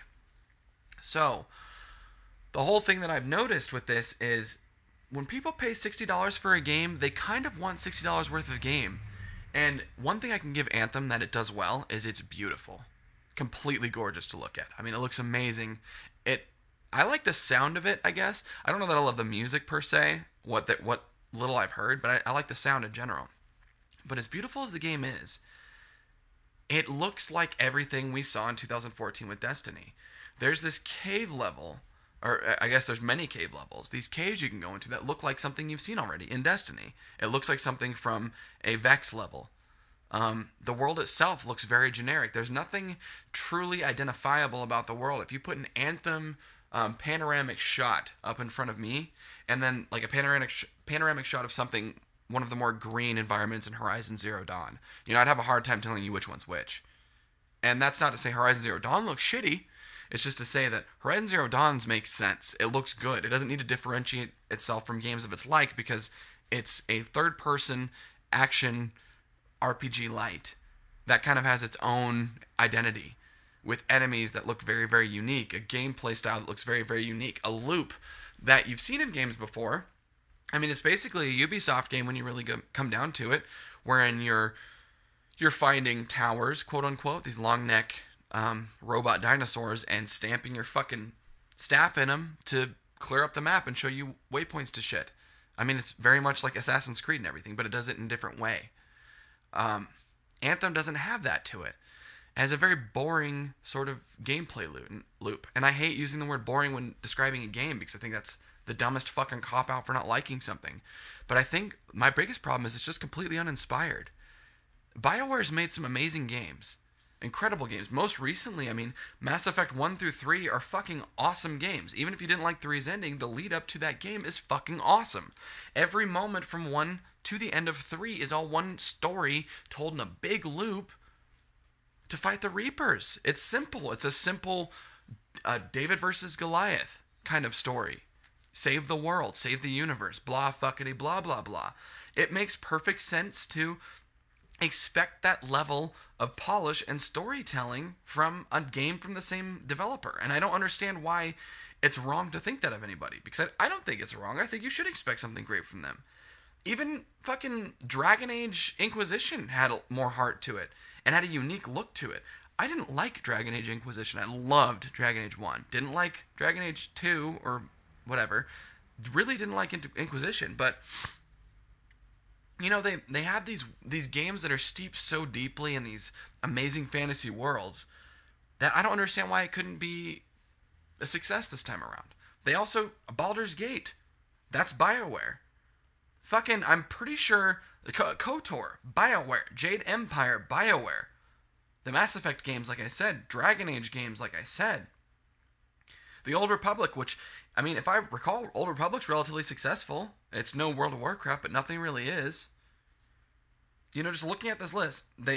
So, the whole thing that I've noticed with this is when people pay sixty dollars for a game, they kind of want sixty dollars worth of game. And one thing I can give Anthem that it does well is it's beautiful. Completely gorgeous to look at. I mean, it looks amazing. It, I like the sound of it, I guess. I don't know that I love the music per se, what that what little I've heard, but I, I like the sound in general. But as beautiful as the game is, it looks like everything we saw in two thousand fourteen with Destiny. There's this cave level, or I guess there's many cave levels. These caves you can go into that look like something you've seen already in Destiny. It looks like something from a Vex level. Um, the world itself looks very generic. There's nothing truly identifiable about the world. If you put an Anthem um, panoramic shot up in front of me, and then like a panoramic sh- panoramic shot of something, one of the more green environments in Horizon Zero Dawn, you know, I'd have a hard time telling you which one's which. And that's not to say Horizon Zero Dawn looks shitty. It's just to say that Horizon Zero Dawn's makes sense. It looks good. It doesn't need to differentiate itself from games of its like because it's a third-person action R P G light that kind of has its own identity with enemies that look very, very unique, a gameplay style that looks very, very unique, a loop that you've seen in games before. I mean, it's basically a Ubisoft game when you really go, come down to it, wherein you're you're finding towers, quote unquote, these long neck um, robot dinosaurs, and stamping your fucking staff in them to clear up the map and show you waypoints to shit. I mean, it's very much like Assassin's Creed and everything, but it does it in a different way. Um, Anthem doesn't have that to it. It has a very boring sort of gameplay loop. And I hate using the word boring when describing a game because I think that's the dumbest fucking cop-out for not liking something. But I think my biggest problem is it's just completely uninspired. BioWare's made some amazing games. Incredible games. Most recently, I mean, Mass Effect one through three are fucking awesome games. Even if you didn't like three's ending, the lead up to that game is fucking awesome. Every moment from one to the end of three is all one story told in a big loop to fight the Reapers. It's simple. It's a simple uh, David versus Goliath kind of story. Save the world, save the universe, blah fuckity blah blah blah. It makes perfect sense to expect that level of polish and storytelling from a game from the same developer. And I don't understand why it's wrong to think that of anybody. Because I, I don't think it's wrong. I think you should expect something great from them. Even fucking Dragon Age Inquisition had more heart to it. And had a unique look to it. I didn't like Dragon Age Inquisition. I loved Dragon Age one. Didn't like Dragon Age two or whatever. Really didn't like Inquisition. But you know, they they have these these games that are steeped so deeply in these amazing fantasy worlds that I don't understand why it couldn't be a success this time around. They also Baldur's Gate, that's BioWare. Fucking, I'm pretty sure KOTOR, BioWare, Jade Empire, BioWare. The Mass Effect games, like I said, Dragon Age games, like I said. The Old Republic, which, I mean, if I recall, Old Republic's relatively successful. It's no World of Warcraft, but nothing really is. You know, just looking at this list, they...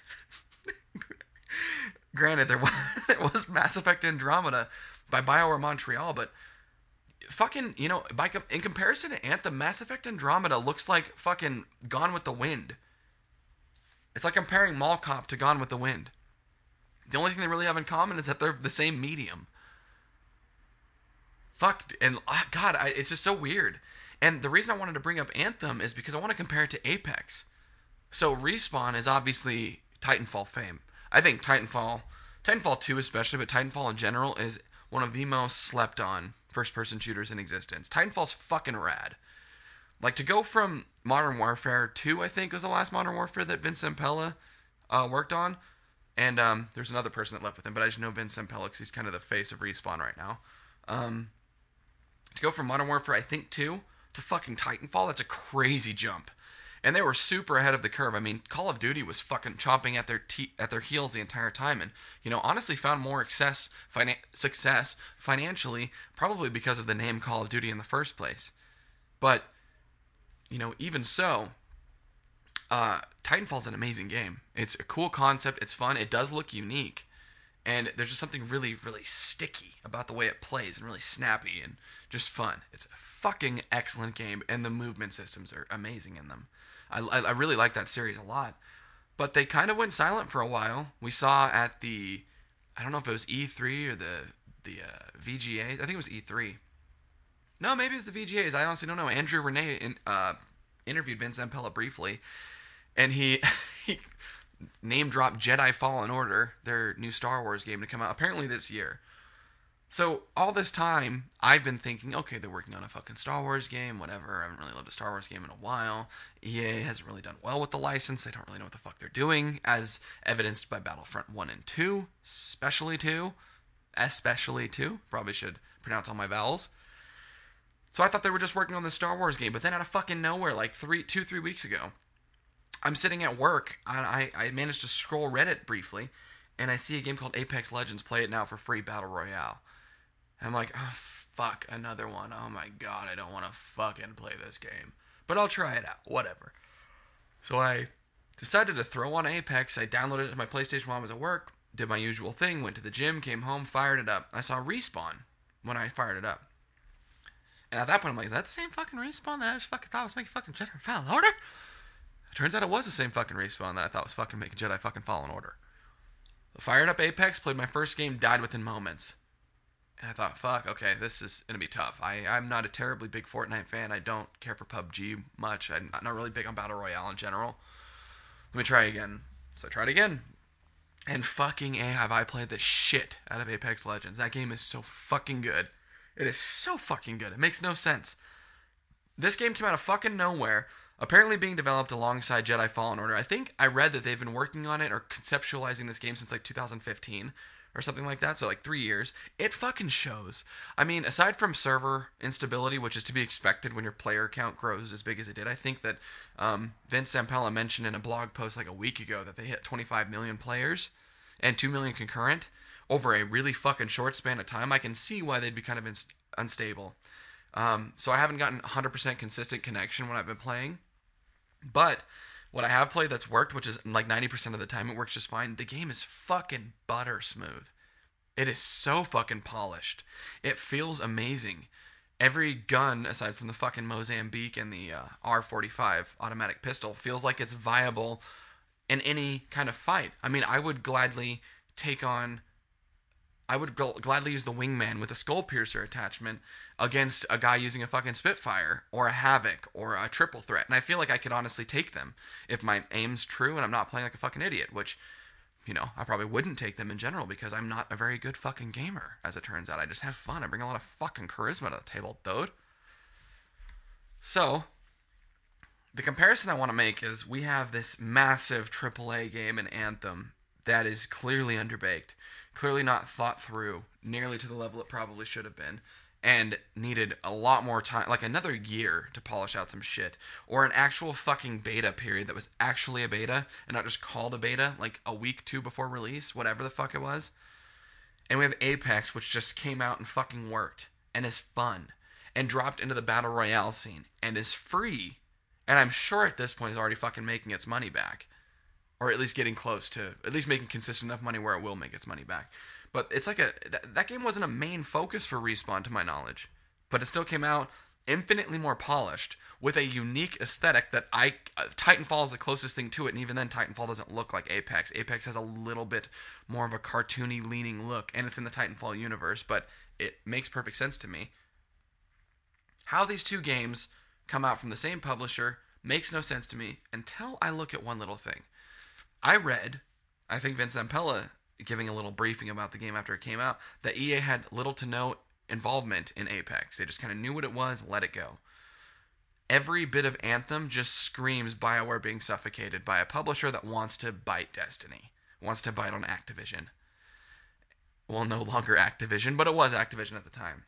Granted, there was, there was Mass Effect Andromeda by BioWare Montreal, but fucking, you know, by in comparison to Anthem, Mass Effect Andromeda looks like fucking Gone with the Wind. It's like comparing Mall Cop to Gone with the Wind. The only thing they really have in common is that they're the same medium. Fuck, and God, I, it's just so weird. And the reason I wanted to bring up Anthem is because I want to compare it to Apex. So Respawn is obviously Titanfall fame. I think Titanfall, Titanfall two especially, but Titanfall in general is one of the most slept on first-person shooters in existence. Titanfall's fucking rad. Like, to go from Modern Warfare two, I think, was the last Modern Warfare that Vince Zampella uh, worked on. And um, there's another person that left with him, but I just know Vince Zampella because he's kind of the face of Respawn right now. Um, to go from Modern Warfare, I think, two, to fucking Titanfall, that's a crazy jump. And they were super ahead of the curve. I mean, Call of Duty was fucking chomping at their te- at their heels the entire time, and you know, honestly, found more success, fina- success financially, probably because of the name Call of Duty in the first place. But you know, even so, uh, Titanfall's an amazing game. It's a cool concept. It's fun. It does look unique, and there's just something really, really sticky about the way it plays, and really snappy and just fun. It's a fucking excellent game, and the movement systems are amazing in them. I, I, I really like that series a lot. But they kind of went silent for a while. We saw at the, I don't know if it was E three or the the uh, V G A. I think it was E three. No, maybe it was the V G As. I honestly don't know. Andrew Rene in, uh, interviewed Vince Zampella briefly, and he, he name dropped Jedi Fallen Order, their new Star Wars game to come out apparently this year. So all this time, I've been thinking, okay, they're working on a fucking Star Wars game, whatever. I haven't really loved a Star Wars game in a while. E A hasn't really done well with the license. They don't really know what the fuck they're doing, as evidenced by Battlefront one and two, especially two. Especially two. Probably should pronounce all my vowels. So I thought they were just working on the Star Wars game, but then out of fucking nowhere, like three, two, three weeks ago, I'm sitting at work, and I, I managed to scroll Reddit briefly, and I see a game called Apex Legends, play it now for free, Battle Royale. I'm like, oh, fuck, another one. Oh my god, I don't want to fucking play this game. But I'll try it out, whatever. So I decided to throw on Apex. I downloaded it to my PlayStation while I was at work, did my usual thing, went to the gym, came home, fired it up. I saw Respawn when I fired it up. And at that point, I'm like, is that the same fucking Respawn that I just fucking thought was making fucking Jedi Fallen Order? It turns out it was the same fucking Respawn that I thought was fucking making Jedi fucking Fallen Order. I fired up Apex, played my first game, died within moments. And I thought, fuck, okay, this is going to be tough. I, I'm not a terribly big Fortnite fan. I don't care for P U B G much. I'm not really big on Battle Royale in general. Let me try again. So I tried again. And fucking A, have I played the shit out of Apex Legends. That game is so fucking good. It is so fucking good. It makes no sense. This game came out of fucking nowhere, apparently being developed alongside Jedi Fallen Order. I think I read that they've been working on it or conceptualizing this game since like two thousand fifteen. Or something like that, so like three years. It fucking shows. I mean, aside from server instability, which is to be expected when your player count grows as big as it did, I think that um, Vince Zampella mentioned in a blog post like a week ago that they hit twenty-five million players and two million concurrent over a really fucking short span of time. I can see why they'd be kind of inst- unstable. Um, so I haven't gotten one hundred percent consistent connection when I've been playing. But what I have played that's worked, which is like ninety percent of the time it works just fine, the game is fucking butter smooth. It is so fucking polished. It feels amazing. Every gun, aside from the fucking Mozambique and the uh, R forty-five automatic pistol, feels like it's viable in any kind of fight. I mean, I would gladly take on... I would gl- gladly use the Wingman with a Skull Piercer attachment against a guy using a fucking Spitfire or a Havoc or a Triple Threat. And I feel like I could honestly take them if my aim's true and I'm not playing like a fucking idiot, which, you know, I probably wouldn't take them in general because I'm not a very good fucking gamer, as it turns out. I just have fun. I bring a lot of fucking charisma to the table, dude. So, the comparison I want to make is we have this massive triple A game in Anthem that is clearly underbaked, clearly not thought through nearly to the level it probably should have been, and needed a lot more time, like another year to polish out some shit, or an actual fucking beta period that was actually a beta and not just called a beta like a week two before release, whatever the fuck it was. And we have Apex, which just came out and fucking worked and is fun and dropped into the battle royale scene and is free, and I'm sure at this point is already fucking making its money back, or at least getting close to, at least making consistent enough money where it will make its money back. But it's like a, that, that game wasn't a main focus for Respawn to my knowledge, but it still came out infinitely more polished with a unique aesthetic that I, uh, Titanfall is the closest thing to it, and even then Titanfall doesn't look like Apex. Apex has a little bit more of a cartoony leaning look, and it's in the Titanfall universe, but it makes perfect sense to me. How these two games come out from the same publisher makes no sense to me until I look at one little thing. I read, I think Vince Zampella giving a little briefing about the game after it came out, that E A had little to no involvement in Apex. They just kind of knew what it was, let it go. Every bit of Anthem just screams BioWare being suffocated by a publisher that wants to bite Destiny, wants to bite on Activision. Well, no longer Activision, but it was Activision at the time.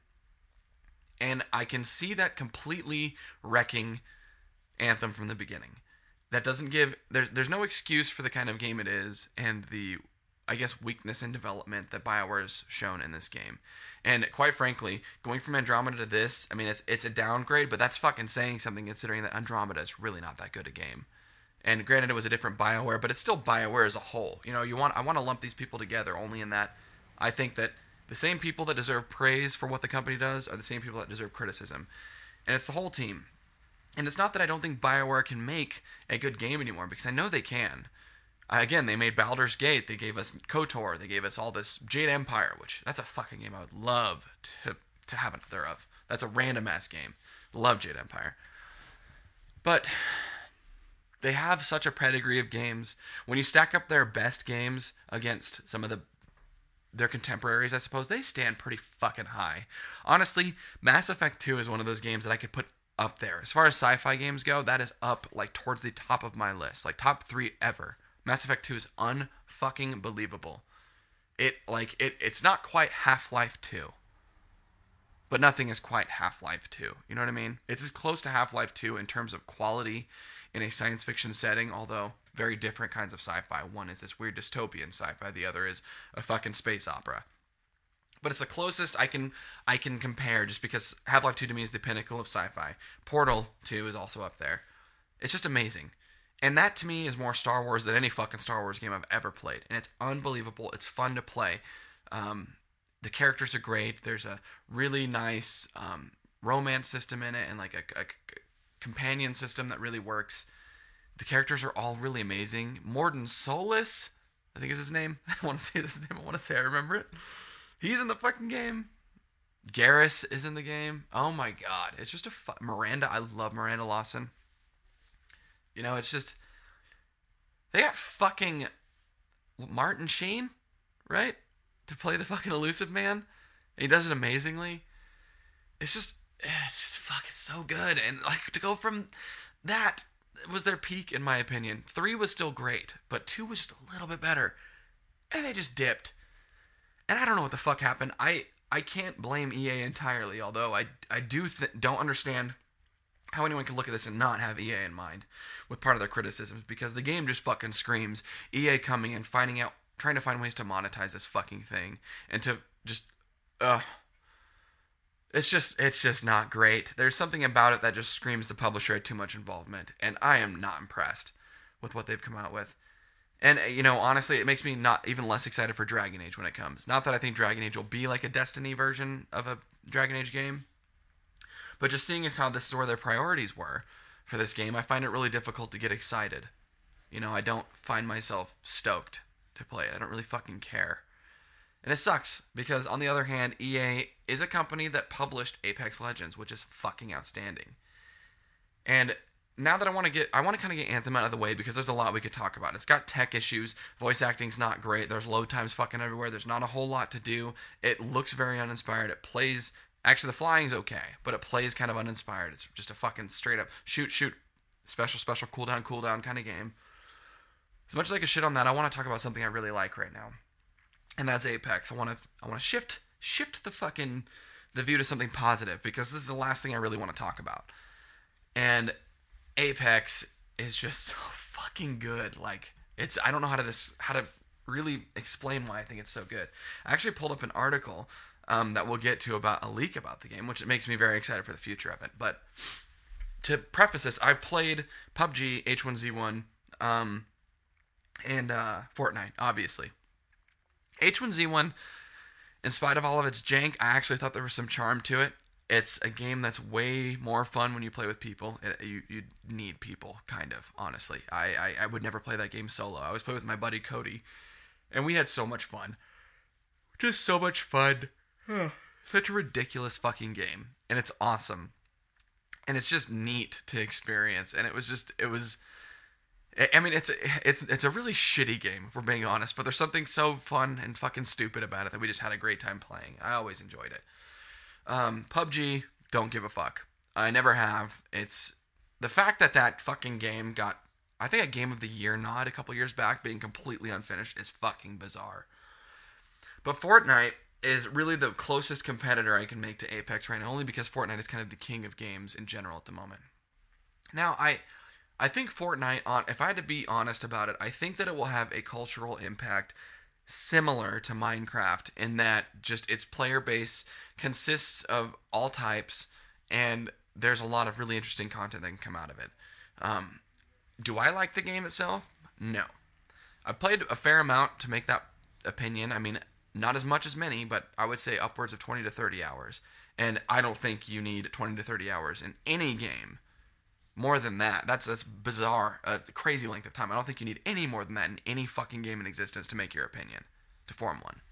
And I can see that completely wrecking Anthem from the beginning. That doesn't give, there's there's no excuse for the kind of game it is and the, I guess, weakness in development that BioWare has shown in this game. And quite frankly, going from Andromeda to this, I mean, it's it's a downgrade, but that's fucking saying something considering that Andromeda is really not that good a game. And granted, it was a different BioWare, but it's still BioWare as a whole. You know, you want I want to lump these people together only in that I think that the same people that deserve praise for what the company does are the same people that deserve criticism. And it's the whole team. And it's not that I don't think BioWare can make a good game anymore, because I know they can. Again, they made Baldur's Gate, they gave us KOTOR, they gave us all this Jade Empire, which, that's a fucking game I would love to to have another of. That's a random-ass game. Love Jade Empire. But they have such a pedigree of games. When you stack up their best games against some of the their contemporaries, I suppose, they stand pretty fucking high. Honestly, Mass Effect two is one of those games that I could put up there. As far as sci-fi games go, that is up, like, towards the top of my list. Like, top three ever. Mass Effect two is unfucking believable. It, like, it, it's not quite Half-Life two. But nothing is quite Half-Life two. You know what I mean? It's as close to Half-Life two in terms of quality in a science fiction setting, although very different kinds of sci-fi. One is this weird dystopian sci-fi. The other is a fucking space opera. But it's the closest I can I can compare, just because Half-Life two to me is the pinnacle of sci-fi. Portal two is also up there. It's just amazing. And that to me is more Star Wars than any fucking Star Wars game I've ever played. And it's unbelievable. It's fun to play. Um, the characters are great. There's a really nice um, romance system in it, and like a, a, a companion system that really works. The characters are all really amazing. Mordin Solus, I think is his name. I want to say this name. I want to say I remember it. He's in the fucking game. Garrus is in the game. Oh my god. It's just a fu- Miranda. I love Miranda Lawson. You know, it's just, they got fucking Martin Sheen, right? To play the fucking elusive man. And he does it amazingly. It's just, it's just fucking so good. And like, to go from that was their peak, in my opinion. Three was still great, but two was just a little bit better. And they just dipped. And I don't know what the fuck happened. I, I can't blame E A entirely, although I, I do th- don't understand how anyone can look at this and not have E A in mind with part of their criticisms, because the game just fucking screams E A coming and finding out, trying to find ways to monetize this fucking thing, and to just, ugh. It's just, it's just not great. There's something about it that just screams the publisher had too much involvement, and I am not impressed with what they've come out with. And, you know, honestly, it makes me not even less excited for Dragon Age when it comes. Not that I think Dragon Age will be like a Destiny version of a Dragon Age game, but just seeing as how this is where their priorities were for this game, I find it really difficult to get excited. You know, I don't find myself stoked to play it. I don't really fucking care. And it sucks, because on the other hand, E A is a company that published Apex Legends, which is fucking outstanding. And now that I want to get, I want to kind of get Anthem out of the way, because there's a lot we could talk about. It's got tech issues, voice acting's not great, there's load times fucking everywhere, there's not a whole lot to do, it looks very uninspired, it plays, actually the flying's okay, but it plays kind of uninspired. It's just a fucking straight up shoot, shoot, special, special cooldown, cooldown kind of game. As much as I can shit on that, I want to talk about something I really like right now, and that's Apex. I want to, I want to shift, shift the fucking, the view to something positive, because this is the last thing I really want to talk about. And Apex is just so fucking good. Like, it's, I don't know how to dis- how to really explain why I think it's so good. I actually pulled up an article um, that we'll get to about a leak about the game, which makes me very excited for the future of it. But to preface this, I've played P U B G, H one Z one, um, and uh, Fortnite, obviously. H one Z one, in spite of all of its jank, I actually thought there was some charm to it. It's a game that's way more fun when you play with people. It, you you need people, kind of, honestly. I, I, I would never play that game solo. I always play with my buddy Cody, and we had so much fun. Just so much fun. Such a ridiculous fucking game, and it's awesome. And it's just neat to experience, and it was just, it was... I mean, it's it's it's a really shitty game, if we're being honest, but there's something so fun and fucking stupid about it that we just had a great time playing. I always enjoyed it. Um, P U B G, don't give a fuck. I never have. It's the fact that that fucking game got, I think, a Game of the Year nod a couple years back, being completely unfinished, is fucking bizarre. But Fortnite is really the closest competitor I can make to Apex right now, only because Fortnite is kind of the king of games in general at the moment. Now, I... I think Fortnite, on if I had to be honest about it, I think that it will have a cultural impact similar to Minecraft in that just its player base consists of all types, and there's a lot of really interesting content that can come out of it. Um, do I like the game itself? No. I played a fair amount to make that opinion. I mean, not as much as many, but I would say upwards of twenty to thirty hours. And I don't think you need twenty to thirty hours in any game. More than that. That's that's bizarre. A crazy length of time. I don't think you need any more than that in any fucking game in existence to make your opinion. To form one.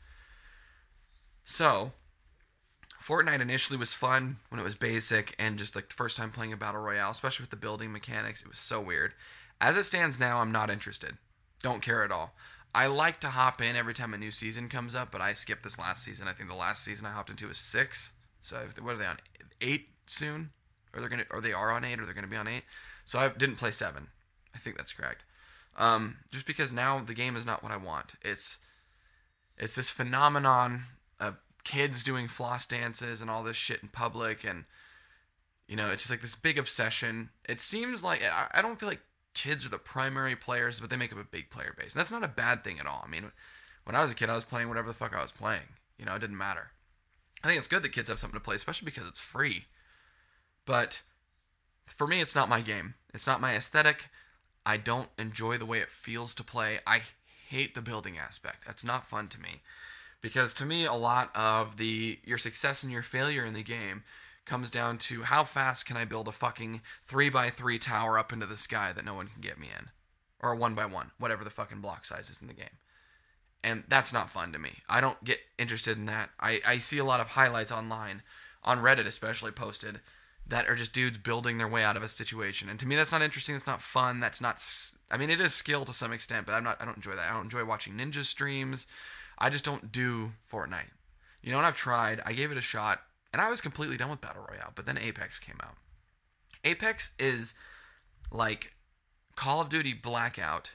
So, Fortnite initially was fun when it was basic and just like the first time playing a battle royale, especially with the building mechanics. It was so weird. As it stands now, I'm not interested. Don't care at all. I like to hop in every time a new season comes up, but I skipped this last season. I think the last season I hopped into was six. So, what are they on? Eight soon? Or they're gonna, or they are on eight, or they're gonna be on eight. So I didn't play seven. I think that's correct. Um, just because now the game is not what I want. It's, it's this phenomenon of kids doing floss dances and all this shit in public, and you know, it's just like this big obsession. It seems like I, I don't feel like kids are the primary players, but they make up a big player base. And that's not a bad thing at all. I mean, when I was a kid, I was playing whatever the fuck I was playing. You know, it didn't matter. I think it's good that kids have something to play, especially because it's free. But for me, it's not my game. It's not my aesthetic. I don't enjoy the way it feels to play. I hate the building aspect. That's not fun to me. Because to me, a lot of the your success and your failure in the game comes down to how fast can I build a fucking three by three tower up into the sky that no one can get me in. Or a one by one, whatever the fucking block size is in the game. And that's not fun to me. I don't get interested in that. I, I see a lot of highlights online, on Reddit especially, posted that are just dudes building their way out of a situation. And to me, that's not interesting. It's not fun. That's not... I mean, it is skill to some extent, but I'm not, I don't enjoy that. I don't enjoy watching ninja streams. I just don't do Fortnite. You know, and I've tried. I gave it a shot, and I was completely done with Battle Royale, but then Apex came out. Apex is like Call of Duty Blackout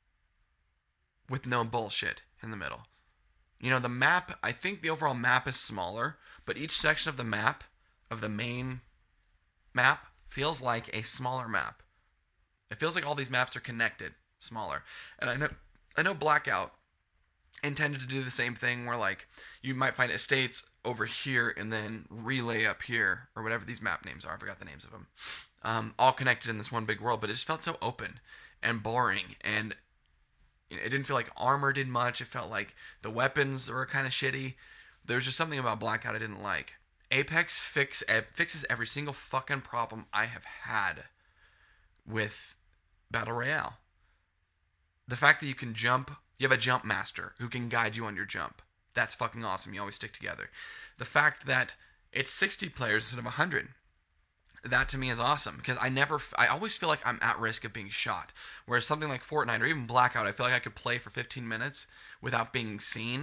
with no bullshit in the middle. You know, the map, I think the overall map is smaller, but each section of the map, of the main map, feels like a smaller map. It feels like all these maps are connected, smaller. And I know I know Blackout intended to do the same thing where like you might find estates over here and then relay up here, or whatever these map names are. I forgot the names of them. Um, all connected in this one big world, but it just felt so open and boring, and it didn't feel like armor did much. It felt like the weapons were kind of shitty. There was just something about Blackout I didn't like. Apex fix, fixes every single fucking problem I have had with Battle Royale. The fact that you can jump, you have a jump master who can guide you on your jump. That's fucking awesome. You always stick together. The fact that it's sixty players instead of one hundred. That to me is awesome, because I never, I always feel like I'm at risk of being shot. Whereas something like Fortnite or even Blackout, I feel like I could play for fifteen minutes without being seen,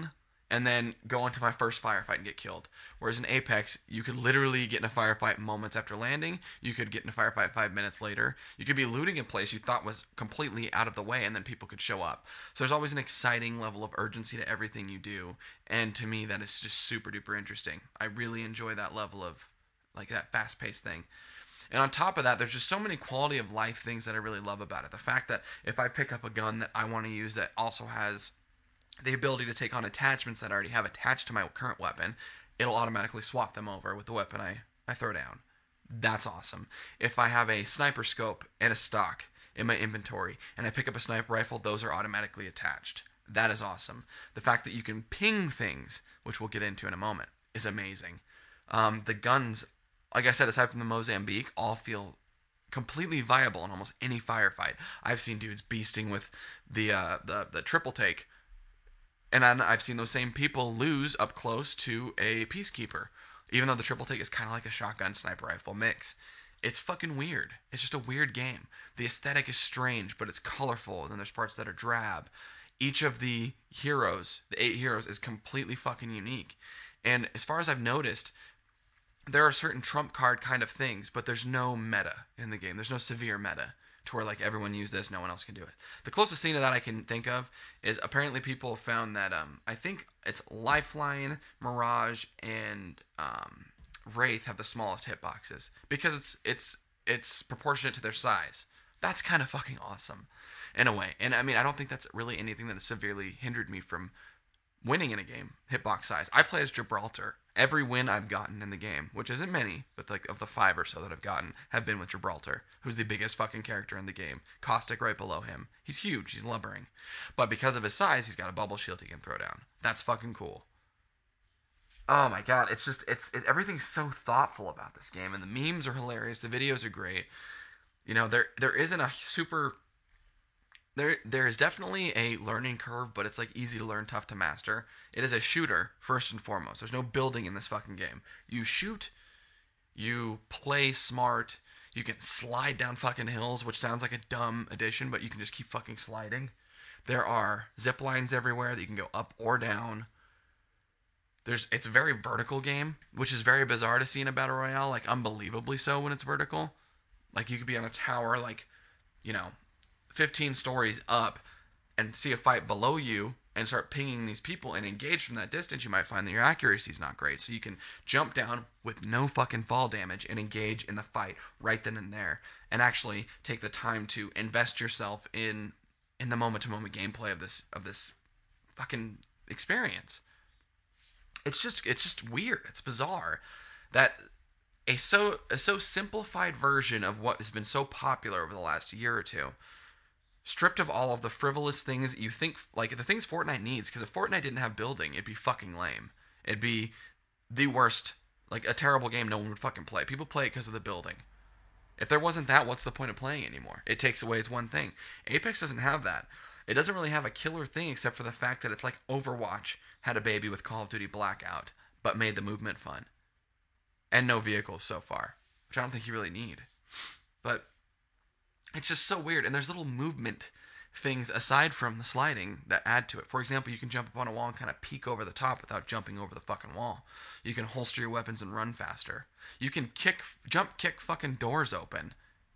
and then go into my first firefight and get killed. Whereas in Apex, you could literally get in a firefight moments after landing. You could get in a firefight five minutes later. You could be looting a place you thought was completely out of the way, and then people could show up. So there's always an exciting level of urgency to everything you do, and to me, that is just super duper interesting. I really enjoy that level of, like, that fast-paced thing. And on top of that, there's just so many quality of life things that I really love about it. The fact that if I pick up a gun that I want to use that also has the ability to take on attachments that I already have attached to my current weapon, it'll automatically swap them over with the weapon I, I throw down. That's awesome. If I have a sniper scope and a stock in my inventory and I pick up a sniper rifle, those are automatically attached. That is awesome. The fact that you can ping things, which we'll get into in a moment, is amazing. Um, the guns, like I said, aside from the Mozambique, all feel completely viable in almost any firefight. I've seen dudes beasting with the uh, the, the triple take, and I've seen those same people lose up close to a Peacekeeper, even though the triple take is kind of like a shotgun sniper rifle mix. It's fucking weird. It's just a weird game. The aesthetic is strange, but it's colorful, and then there's parts that are drab. Each of the heroes, the eight heroes, is completely fucking unique. And as far as I've noticed, there are certain trump card kind of things, but there's no meta in the game. There's no severe meta to where, like, everyone use this, no one else can do it. The closest thing to that I can think of is apparently people have found that, um, I think it's Lifeline, Mirage, and um, Wraith have the smallest hitboxes because it's it's it's proportionate to their size. That's kind of fucking awesome in a way. And I mean, I don't think that's really anything that has severely hindered me from winning in a game, hitbox size. I play as Gibraltar. Every win I've gotten in the game, which isn't many, but like of the five or so that I've gotten, have been with Gibraltar, who's the biggest fucking character in the game. Caustic right below him. He's huge. He's lumbering. But because of his size, he's got a bubble shield he can throw down. That's fucking cool. Oh my god, it's just, it's, it, everything's so thoughtful about this game, and the memes are hilarious, the videos are great. You know, there there isn't a super... There, there is definitely a learning curve, but it's like easy to learn, tough to master. It is a shooter, first and foremost. There's no building in this fucking game. You shoot, you play smart, you can slide down fucking hills, which sounds like a dumb addition, but you can just keep fucking sliding. There are zip lines everywhere that you can go up or down. There's, it's a very vertical game, which is very bizarre to see in a battle royale, like unbelievably so when it's vertical. Like you could be on a tower, like, you know, fifteen stories up and see a fight below you and start pinging these people and engage from that distance. You might find that your accuracy is not great. So you can jump down with no fucking fall damage and engage in the fight right then and there and actually take the time to invest yourself in in the moment-to-moment gameplay of this of this fucking experience. It's just it's just weird. It's bizarre that a so a so simplified version of what has been so popular over the last year or two, stripped of all of the frivolous things that you think, like the things Fortnite needs, because if Fortnite didn't have building, it'd be fucking lame. It'd be the worst, like a terrible game no one would fucking play. People play it because of the building. If there wasn't that, what's the point of playing anymore? It takes away its one thing. Apex doesn't have that. It doesn't really have a killer thing except for the fact that it's like Overwatch had a baby with Call of Duty Blackout, but made the movement fun. And no vehicles so far, which I don't think you really need. But it's just so weird. And there's little movement things aside from the sliding that add to it. For example, you can jump up on a wall and kind of peek over the top without jumping over the fucking wall. You can holster your weapons and run faster. You can kick, jump kick fucking doors open.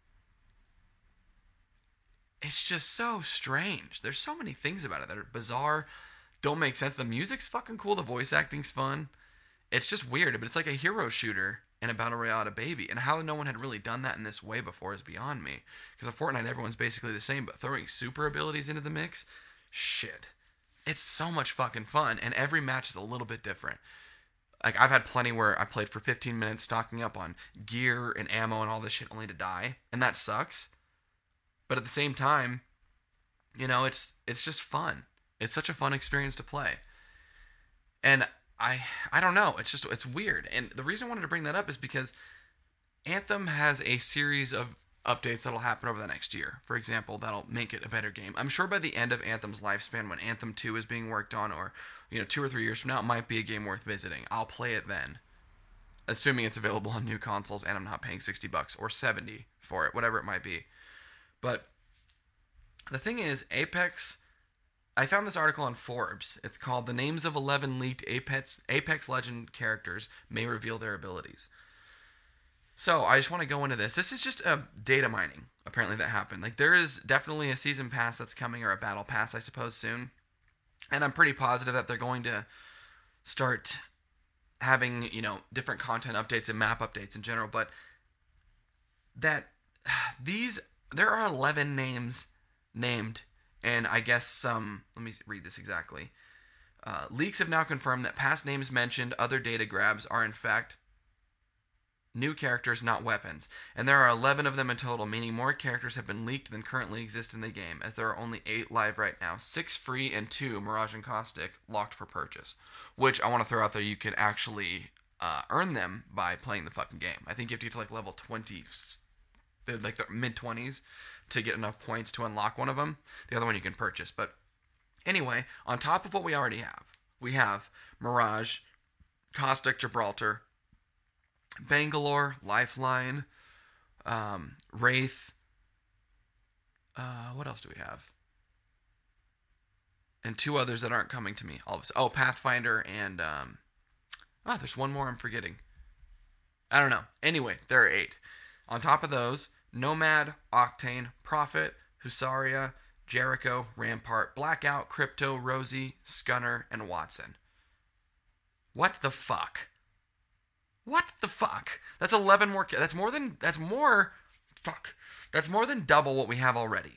It's just so strange. There's so many things about it that are bizarre, don't make sense. The music's fucking cool. The voice acting's fun. It's just weird, but it's like a hero shooter in a battle royale at a baby. And how no one had really done that in this way before is beyond me. Because in Fortnite, everyone's basically the same, but throwing super abilities into the mix, shit. It's so much fucking fun, and every match is a little bit different. Like, I've had plenty where I played for fifteen minutes stocking up on gear and ammo and all this shit only to die, and that sucks. But at the same time, you know, it's it's just fun. It's such a fun experience to play. And I I don't know, it's just, it's weird. And the reason I wanted to bring that up is because Anthem has a series of updates that'll happen over the next year. For example, that'll make it a better game. I'm sure by the end of Anthem's lifespan, when Anthem two is being worked on, or, you know, two or three years from now, it might be a game worth visiting. I'll play it then. Assuming it's available on new consoles and I'm not paying sixty bucks or seventy for it, whatever it might be. But the thing is, Apex I found this article on Forbes. It's called "The Names of eleven Leaked Apex Apex Legend Characters May Reveal Their Abilities." So I just want to go into this. This is just a data mining, apparently, that happened. Like, there is definitely a season pass that's coming, or a battle pass, I suppose, soon. And I'm pretty positive that they're going to start having, you know, different content updates and map updates in general. But that these, there are eleven names named, and I guess some, let me read this exactly. Uh, leaks have now confirmed that past names mentioned, other data grabs, are in fact new characters, not weapons. And there are eleven of them in total, meaning more characters have been leaked than currently exist in the game, as there are only eight live right now. six free and two, Mirage and Caustic, locked for purchase. Which, I want to throw out there, you could actually uh, earn them by playing the fucking game. I think you have to get to like level twenty, like the mid-twenties, to get enough points to unlock one of them. The other one you can purchase. But anyway, on top of what we already have, we have Mirage, Caustic, Gibraltar, Bangalore, Lifeline, um, Wraith. Uh, what else do we have? And two others that aren't coming to me. All of a sudden. Oh, Pathfinder and um, ah, there's one more I'm forgetting. I don't know. Anyway, there are eight. On top of those, Nomad, Octane, Prophet, Husaria, Jericho, Rampart, Blackout, Crypto, Rosie, Scunner, and Watson. What the fuck? What the fuck? That's eleven more. That's more than. That's more. Fuck. That's more than double what we have already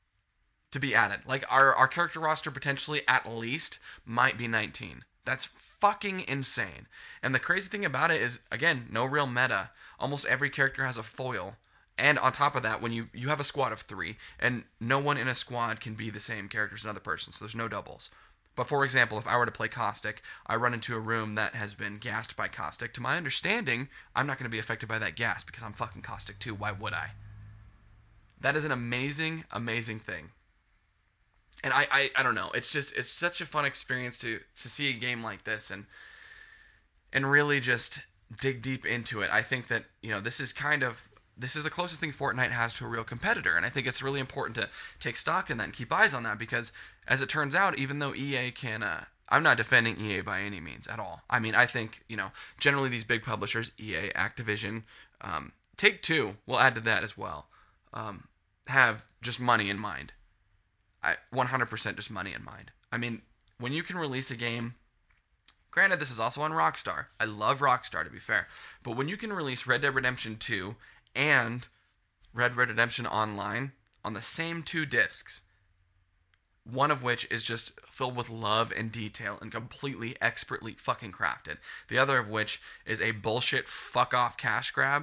to be added. Like, our, our character roster potentially at least might be nineteen. That's fucking insane. And the crazy thing about it is, again, no real meta. Almost every character has a foil. And on top of that, when you, you have a squad of three, and no one in a squad can be the same character as another person, so there's no doubles. But for example, if I were to play Caustic, I run into a room that has been gassed by Caustic. To my understanding, I'm not going to be affected by that gas because I'm fucking Caustic too. Why would I? That is an amazing, amazing thing. And I, I, I don't know. It's just, it's such a fun experience to, to see a game like this and and really just dig deep into it. I think that, you know, this is kind of, this is the closest thing Fortnite has to a real competitor, and I think it's really important to take stock in that and keep eyes on that, because as it turns out, even though E A can, uh, I'm not defending E A by any means at all. I mean, I think, you know, generally these big publishers, E A, Activision, um, Take-Two, we'll add to that as well, um, have just money in mind. I one hundred percent just money in mind. I mean, when you can release a game, granted this is also on Rockstar. I love Rockstar, to be fair, but when you can release Red Dead Redemption two and Red Dead Redemption Online on the same two discs, one of which is just filled with love and detail and completely expertly fucking crafted, the other of which is a bullshit fuck-off cash grab,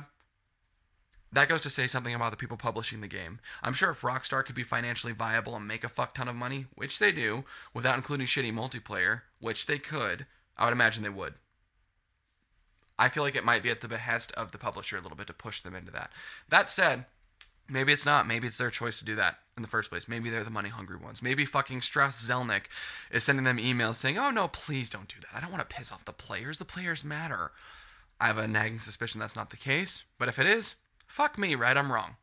that goes to say something about the people publishing the game. I'm sure if Rockstar could be financially viable and make a fuck ton of money, which they do, without including shitty multiplayer, which they could, I would imagine they would. I feel like it might be at the behest of the publisher a little bit to push them into that. That said, maybe it's not. Maybe it's their choice to do that in the first place. Maybe they're the money-hungry ones. Maybe fucking Strauss Zelnick is sending them emails saying, oh, no, please don't do that. I don't want to piss off the players. The players matter. I have a nagging suspicion that's not the case. But if it is, fuck me, right? I'm wrong.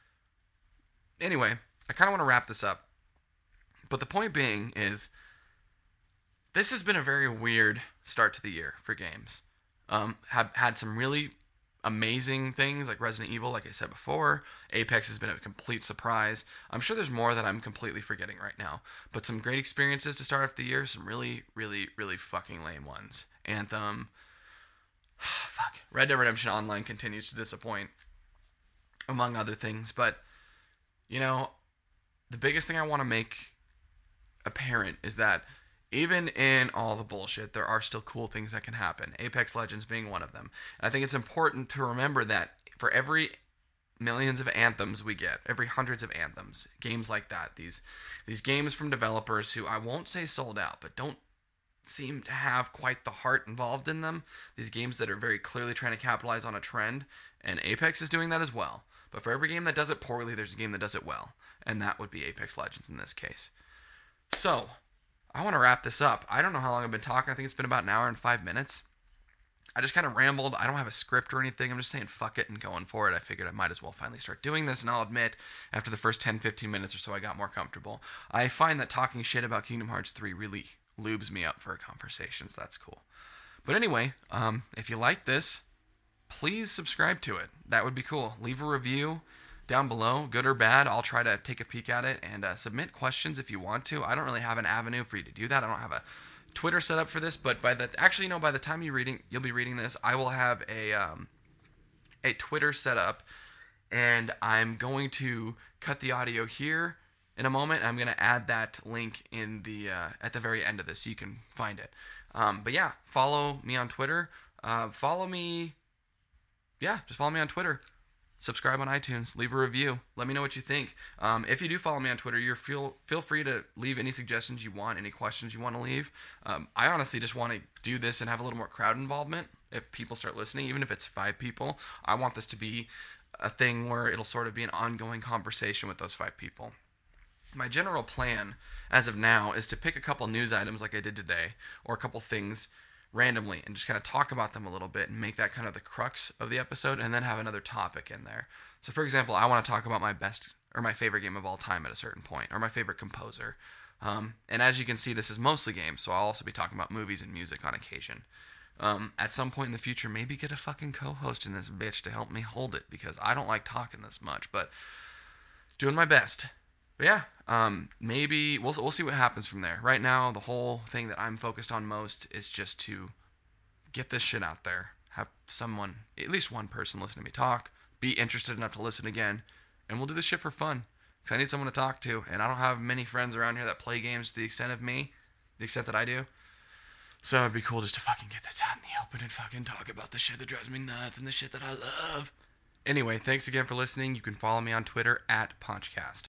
Anyway, I kind of want to wrap this up. But the point being is, this has been a very weird start to the year for games. Um, have had some really amazing things like Resident Evil, like I said before. Apex has been a complete surprise. I'm sure there's more that I'm completely forgetting right now. But some great experiences to start off the year. Some really, really, really fucking lame ones. Anthem. Fuck. Red Dead Redemption Online continues to disappoint, among other things. But, you know, the biggest thing I want to make apparent is that even in all the bullshit, there are still cool things that can happen. Apex Legends being one of them. And I think it's important to remember that for every millions of anthems we get, every hundreds of anthems, games like that, these these games from developers who I won't say sold out, but don't seem to have quite the heart involved in them. These games that are very clearly trying to capitalize on a trend, and Apex is doing that as well. But for every game that does it poorly, there's a game that does it well, and that would be Apex Legends in this case. So, I want to wrap this up. I don't know how long I've been talking. I think it's been about an hour and five minutes. I just kind of rambled. I don't have a script or anything. I'm just saying fuck it and going for it. I figured I might as well finally start doing this, and I'll admit, after the first ten, fifteen minutes or so, I got more comfortable. I find that talking shit about Kingdom Hearts three really lubes me up for a conversation, so that's cool. But anyway, um, if you like this, please subscribe to it. That would be cool. Leave a review down below, good or bad. I'll try to take a peek at it and uh, submit questions if you want to. I don't really have an avenue for you to do that. I don't have a Twitter set up for this, but by the actually, you know, by the time you reading, you'll be reading this, I will have a um, a Twitter set up, and I'm going to cut the audio here in a moment. I'm going to add that link in the uh, at the very end of this, so you can find it. Um, but yeah, follow me on Twitter. Uh, follow me. Yeah, just follow me on Twitter. Subscribe on iTunes. Leave a review. Let me know what you think. Um, if you do follow me on Twitter, you're feel feel free to leave any suggestions you want, any questions you want to leave. Um, I honestly just want to do this and have a little more crowd involvement. If people start listening, even if it's five people, I want this to be a thing where it'll sort of be an ongoing conversation with those five people. My general plan, as of now, is to pick a couple news items like I did today, or a couple things randomly, and just kind of talk about them a little bit and make that kind of the crux of the episode, and then have another topic in there. So, for example, I want to talk about my best or my favorite game of all time at a certain point, or my favorite composer. Um, and as you can see, this is mostly games, so I'll also be talking about movies and music on occasion. Um, at some point in the future, maybe get a fucking co-host in this bitch to help me hold it, because I don't like talking this much, but doing my best. But yeah, um, maybe we'll we'll see what happens from there. Right now, the whole thing that I'm focused on most is just to get this shit out there. Have someone, at least one person, listen to me talk. Be interested enough to listen again, and we'll do this shit for fun. Because I need someone to talk to, and I don't have many friends around here that play games to the extent of me, the extent that I do. So it'd be cool just to fucking get this out in the open and fucking talk about the shit that drives me nuts and the shit that I love. Anyway, thanks again for listening. You can follow me on Twitter at Ponchcast.